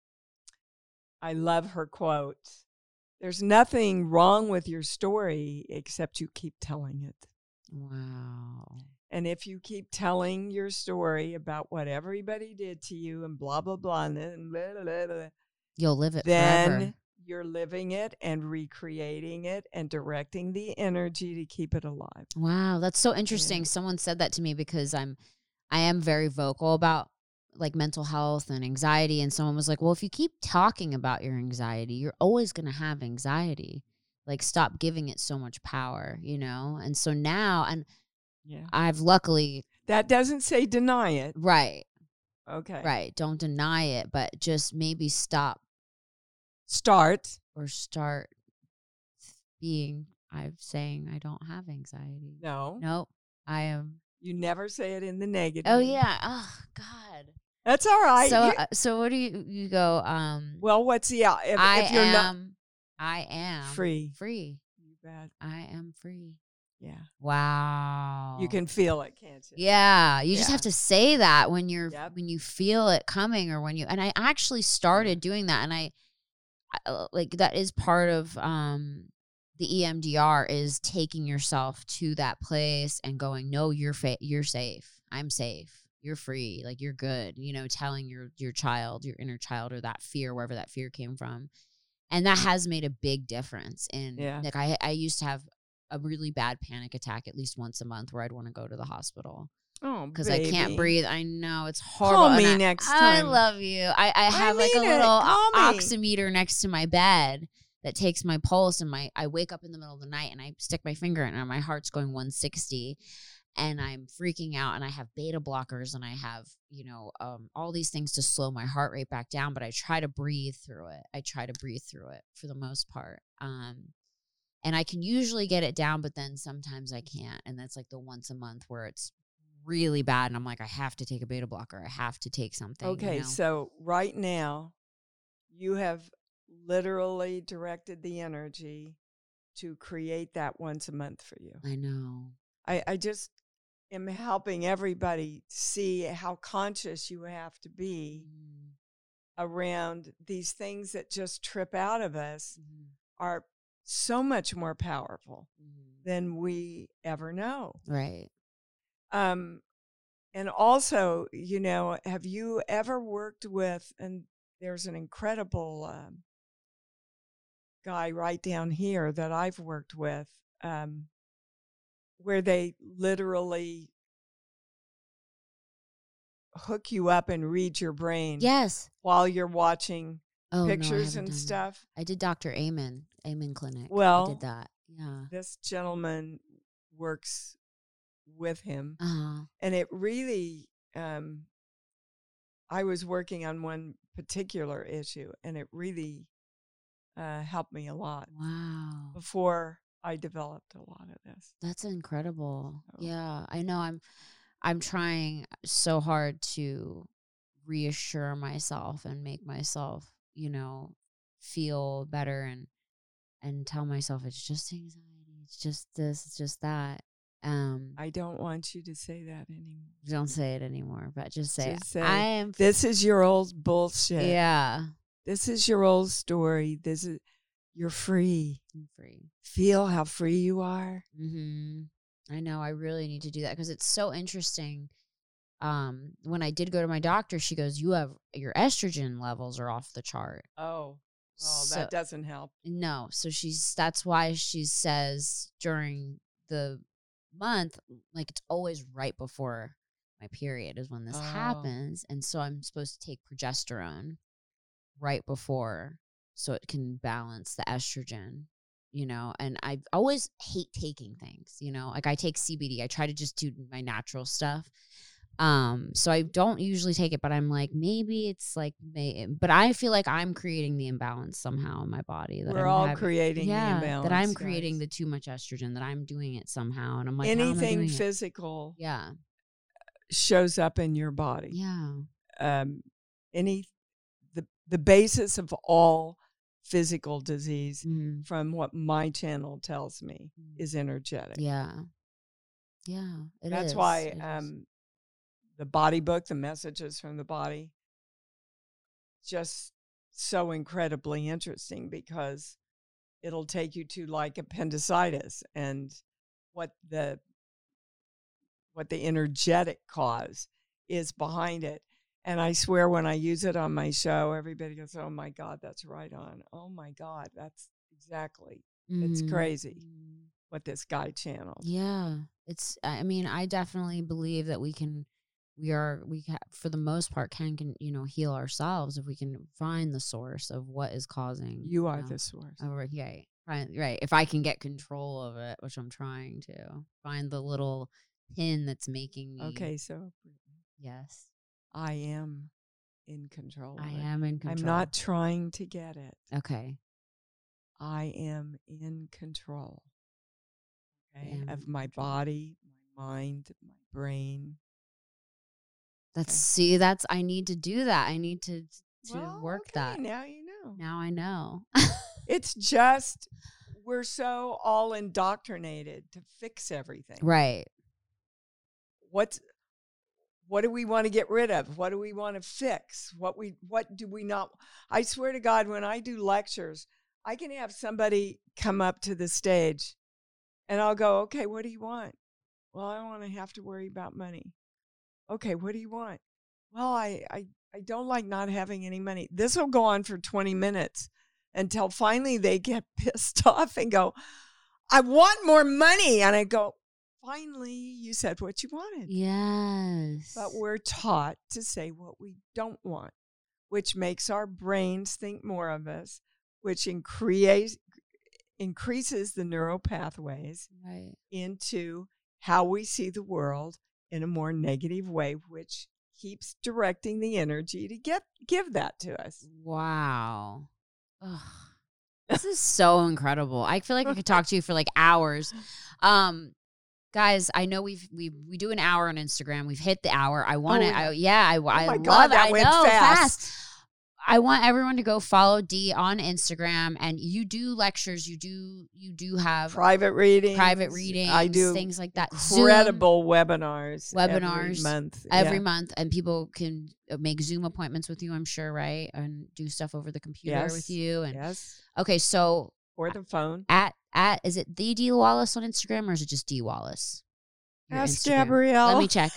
I love her quote. There's nothing wrong with your story except you keep telling it. Wow. And if you keep telling your story about what everybody did to you and blah, blah, blah, and then blah, blah, blah, blah, You'll live it then forever. you're living it and recreating it and directing the energy to keep it alive. Wow, that's so interesting. Yeah. Someone said that to me because I'm I am very vocal about like mental health and anxiety, and someone was like, "Well, if you keep talking about your anxiety, you're always going to have anxiety." Like, stop giving it so much power, you know? And so now, and Yeah. I've luckily, That doesn't say deny it. right, Okay. right. Don't deny it, but just maybe stop Start. or start being, I'm saying I don't have anxiety. No. Nope. I am. You never say it in the negative. Oh, yeah. Oh, God. That's all right. So, You- uh, so what do you, you go, um, well, what's the out? If, I if you're am, not I am free. free. You bet. I am free. Yeah. Wow. You can feel it, can't you? Yeah, you just Yeah. have to say that when you're Yep. when you feel it coming, or when you, and I actually started doing that, and I, I like that is part of um the E M D R, is taking yourself to that place and going, no, you're fa- you're safe. I'm safe. You're free. Like, you're good. You know, telling your your child, your inner child, or that fear, wherever that fear came from. And that has made a big difference in, Yeah. like, I I used to have a really bad panic attack at least once a month where I'd want to go to the hospital Oh, because I can't baby. breathe. I know, it's horrible. Call and me I, next I time. love you. I, I have like a mean it. little o- Call me. oximeter next to my bed that takes my pulse, and my I wake up in the middle of the night and I stick my finger in it and my heart's going one sixty. And I'm freaking out, and I have beta blockers, and I have, you know, um, all these things to slow my heart rate back down. But I try to breathe through it. I try to breathe through it for the most part. Um, and I can usually get it down, but then sometimes I can't. And that's like the once a month where it's really bad. And I'm like, I have to take a beta blocker. I have to take something. Okay, you know? so right now, you have literally directed the energy to create that once a month for you. I know. I, I just am helping everybody see how conscious you have to be Mm, around these things that just trip out of us mhm, are so much more powerful mhm. than we ever know. Right. Um, and also, you know, have you ever worked with, and there's an incredible um, guy right down here that I've worked with, um, where they literally hook you up and read your brain Yes. while you're watching Oh, no, I pictures haven't and done that. stuff. I did Doctor Amen, Amen Clinic. I Well- did that. Yeah. This gentleman works with him, Uh-huh. and it really, um, I was working on one particular issue, and it really uh, helped me a lot Wow. before I developed a lot of this. That's incredible. So- Yeah, I know. I'm I'm trying so hard to reassure myself and make myself, you know, feel better, and and tell myself it's just anxiety. It's just this, it's just that. Um I don't want you to say that anymore. don't say it anymore, but just say, Just say, I am This is your old bullshit. yeah, This is your old story. This is, you're free. I'm free. Feel how free you are. Mhm. I know. I really need to do that because it's so interesting. Um, when I did go to my doctor, she goes, "You have your estrogen levels are off the chart." Oh, well, So- that doesn't help. No, so she's that's why she says during the month, like it's always right before my period is when this Oh. happens, and so I'm supposed to take progesterone right before so it can balance the estrogen. You know, and I always hate taking things, you know, like I take C B D. I try to just do my natural stuff. Um, so I don't usually take it, but I'm like, maybe it's like, may, but I feel like I'm creating the imbalance somehow in my body. That We're I'm all having, creating yeah, the imbalance. that I'm guys. creating the too much estrogen, that I'm doing it somehow. And I'm like, how am I anything doing it? physical Yeah. shows up in your body. Yeah. Um, any the the basis of all physical disease, Mhm. from what my channel tells me, Mhm. is energetic. Yeah. Yeah. It That's is. why It is. um, the body book, the messages from the body, just so incredibly interesting because it'll take you to like appendicitis and what the what the energetic cause is behind it. And I swear when I use it on my show, everybody goes, "Oh my God, that's right on. Oh my God, that's exactly." It's Mhm. crazy Mhm. what this guy channels. Yeah. It's, I mean, I definitely believe that we can, we are we ca- for the most part can can you know heal ourselves if we can find the source of what is causing. You are know, the source. Oh, right, right, right, right. If I can get control of it, which I'm trying to find the little pin that's making me. Okay, so Yes, I am in control. Of I it. am in control. I'm not trying to get it. Okay. I am in control. Okay, am of in my control. body, my mind, my brain. That's Okay. see. That's I need to do that. I need to to Well, work okay, that. Now you know. Now I know. It's just we're so all indoctrinated to fix everything. Right. What's what do we want to get rid of? What do we want to fix? What we what do we not? I swear to God, when I do lectures, I can have somebody come up to the stage and I'll go, okay, what do you want? Well, I don't want to have to worry about money. Okay, what do you want? Well, I, I, I don't like not having any money. This will go on for twenty minutes until finally they get pissed off and go, I want more money. And I go, finally, you said what you wanted. Yes. But we're taught to say what we don't want, which makes our brains think more of us, which increase, increases the neural pathways right. into how we see the world in a more negative way, which keeps directing the energy to get give that to us. Wow. Ugh. This is so incredible. I feel like I could talk to you for like hours. Um, guys, I know we've we we do an hour on Instagram. We've hit the hour. I want to. Oh, yeah. I, yeah, I, Oh I my love God, it. that I went know fast. fast. I want everyone to go follow Dee on Instagram, and you do lectures. You do you do have Private readings. private readings. I do things like that. Zoom incredible webinars. Webinars every month. every Yeah. month, and people can make Zoom appointments with you. I'm sure, right, and do stuff over the computer Yes. with you. And Yes. okay, so Or the phone. at at is it the Dee Wallace on Instagram or is it just Dee Wallace? Your Ask Instagram. Gabrielle. Let me check.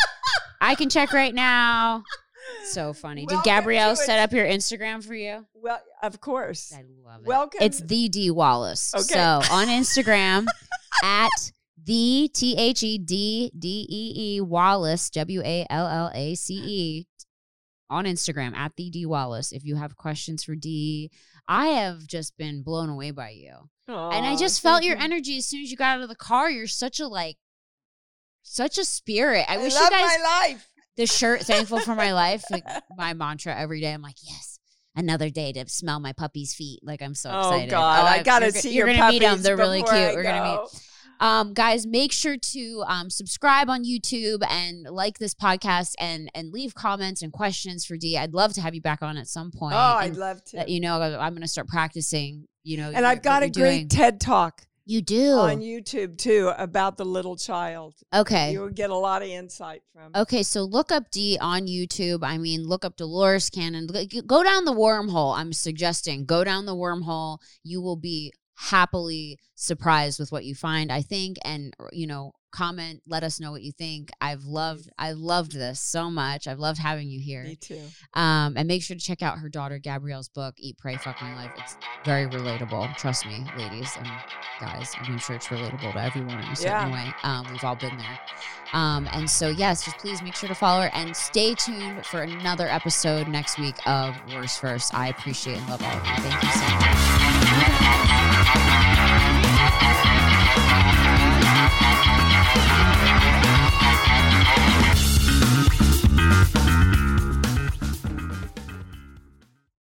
I can check right now. So funny. Did Welcome Gabrielle to set it. up your Instagram for you? Well, of course. I love it. Welcome. It's the Dee Wallace. Okay. So on Instagram at the T H E D D E E Wallace, W A L L A C E, on Instagram at the Dee Wallace. If you have questions for Dee, I have just been blown away by you. Aw, And I just felt thank your you. energy as soon as you got out of the car. You're such a like, such a spirit. I, I wish love you guys, my life. the shirt, thankful for my life, like my mantra every day. I'm like, yes, another day to smell my puppy's feet. Like I'm so Oh, excited. God. I I- gotta you're go- see You're your gonna meet them. puppies They're really before cute. I We're gonna go. meet. Um, guys, make sure to um, subscribe on YouTube and like this podcast and and leave comments and questions for Dee. I'd love to have you back on at some point. Oh, I'd and love to. let you know I'm going to start practicing. You know, and your- I've got what a you're great doing. TED Talk You do. on YouTube, too, about the little child. Okay. You'll get a lot of insight from. Okay, so look up Dee on YouTube. I mean, look up Dolores Cannon. G- Go down the wormhole. I'm suggesting go down the wormhole. You will be happily surprised with what you find, I think. And, you know, comment, let us know what you think. I've loved, I loved this so much. I've loved having you here. Me too. Um, and make sure to check out her daughter Gabrielle's book, Eat, Pray, Fuck My Life. It's very relatable. Trust me, ladies and guys. I'm sure it's relatable to everyone in a certain Yeah. way. Um, we've all been there. Um, and so, yes, just please make sure to follow her and stay tuned for another episode next week of Worst First. I appreciate and love all of you. Thank you so much.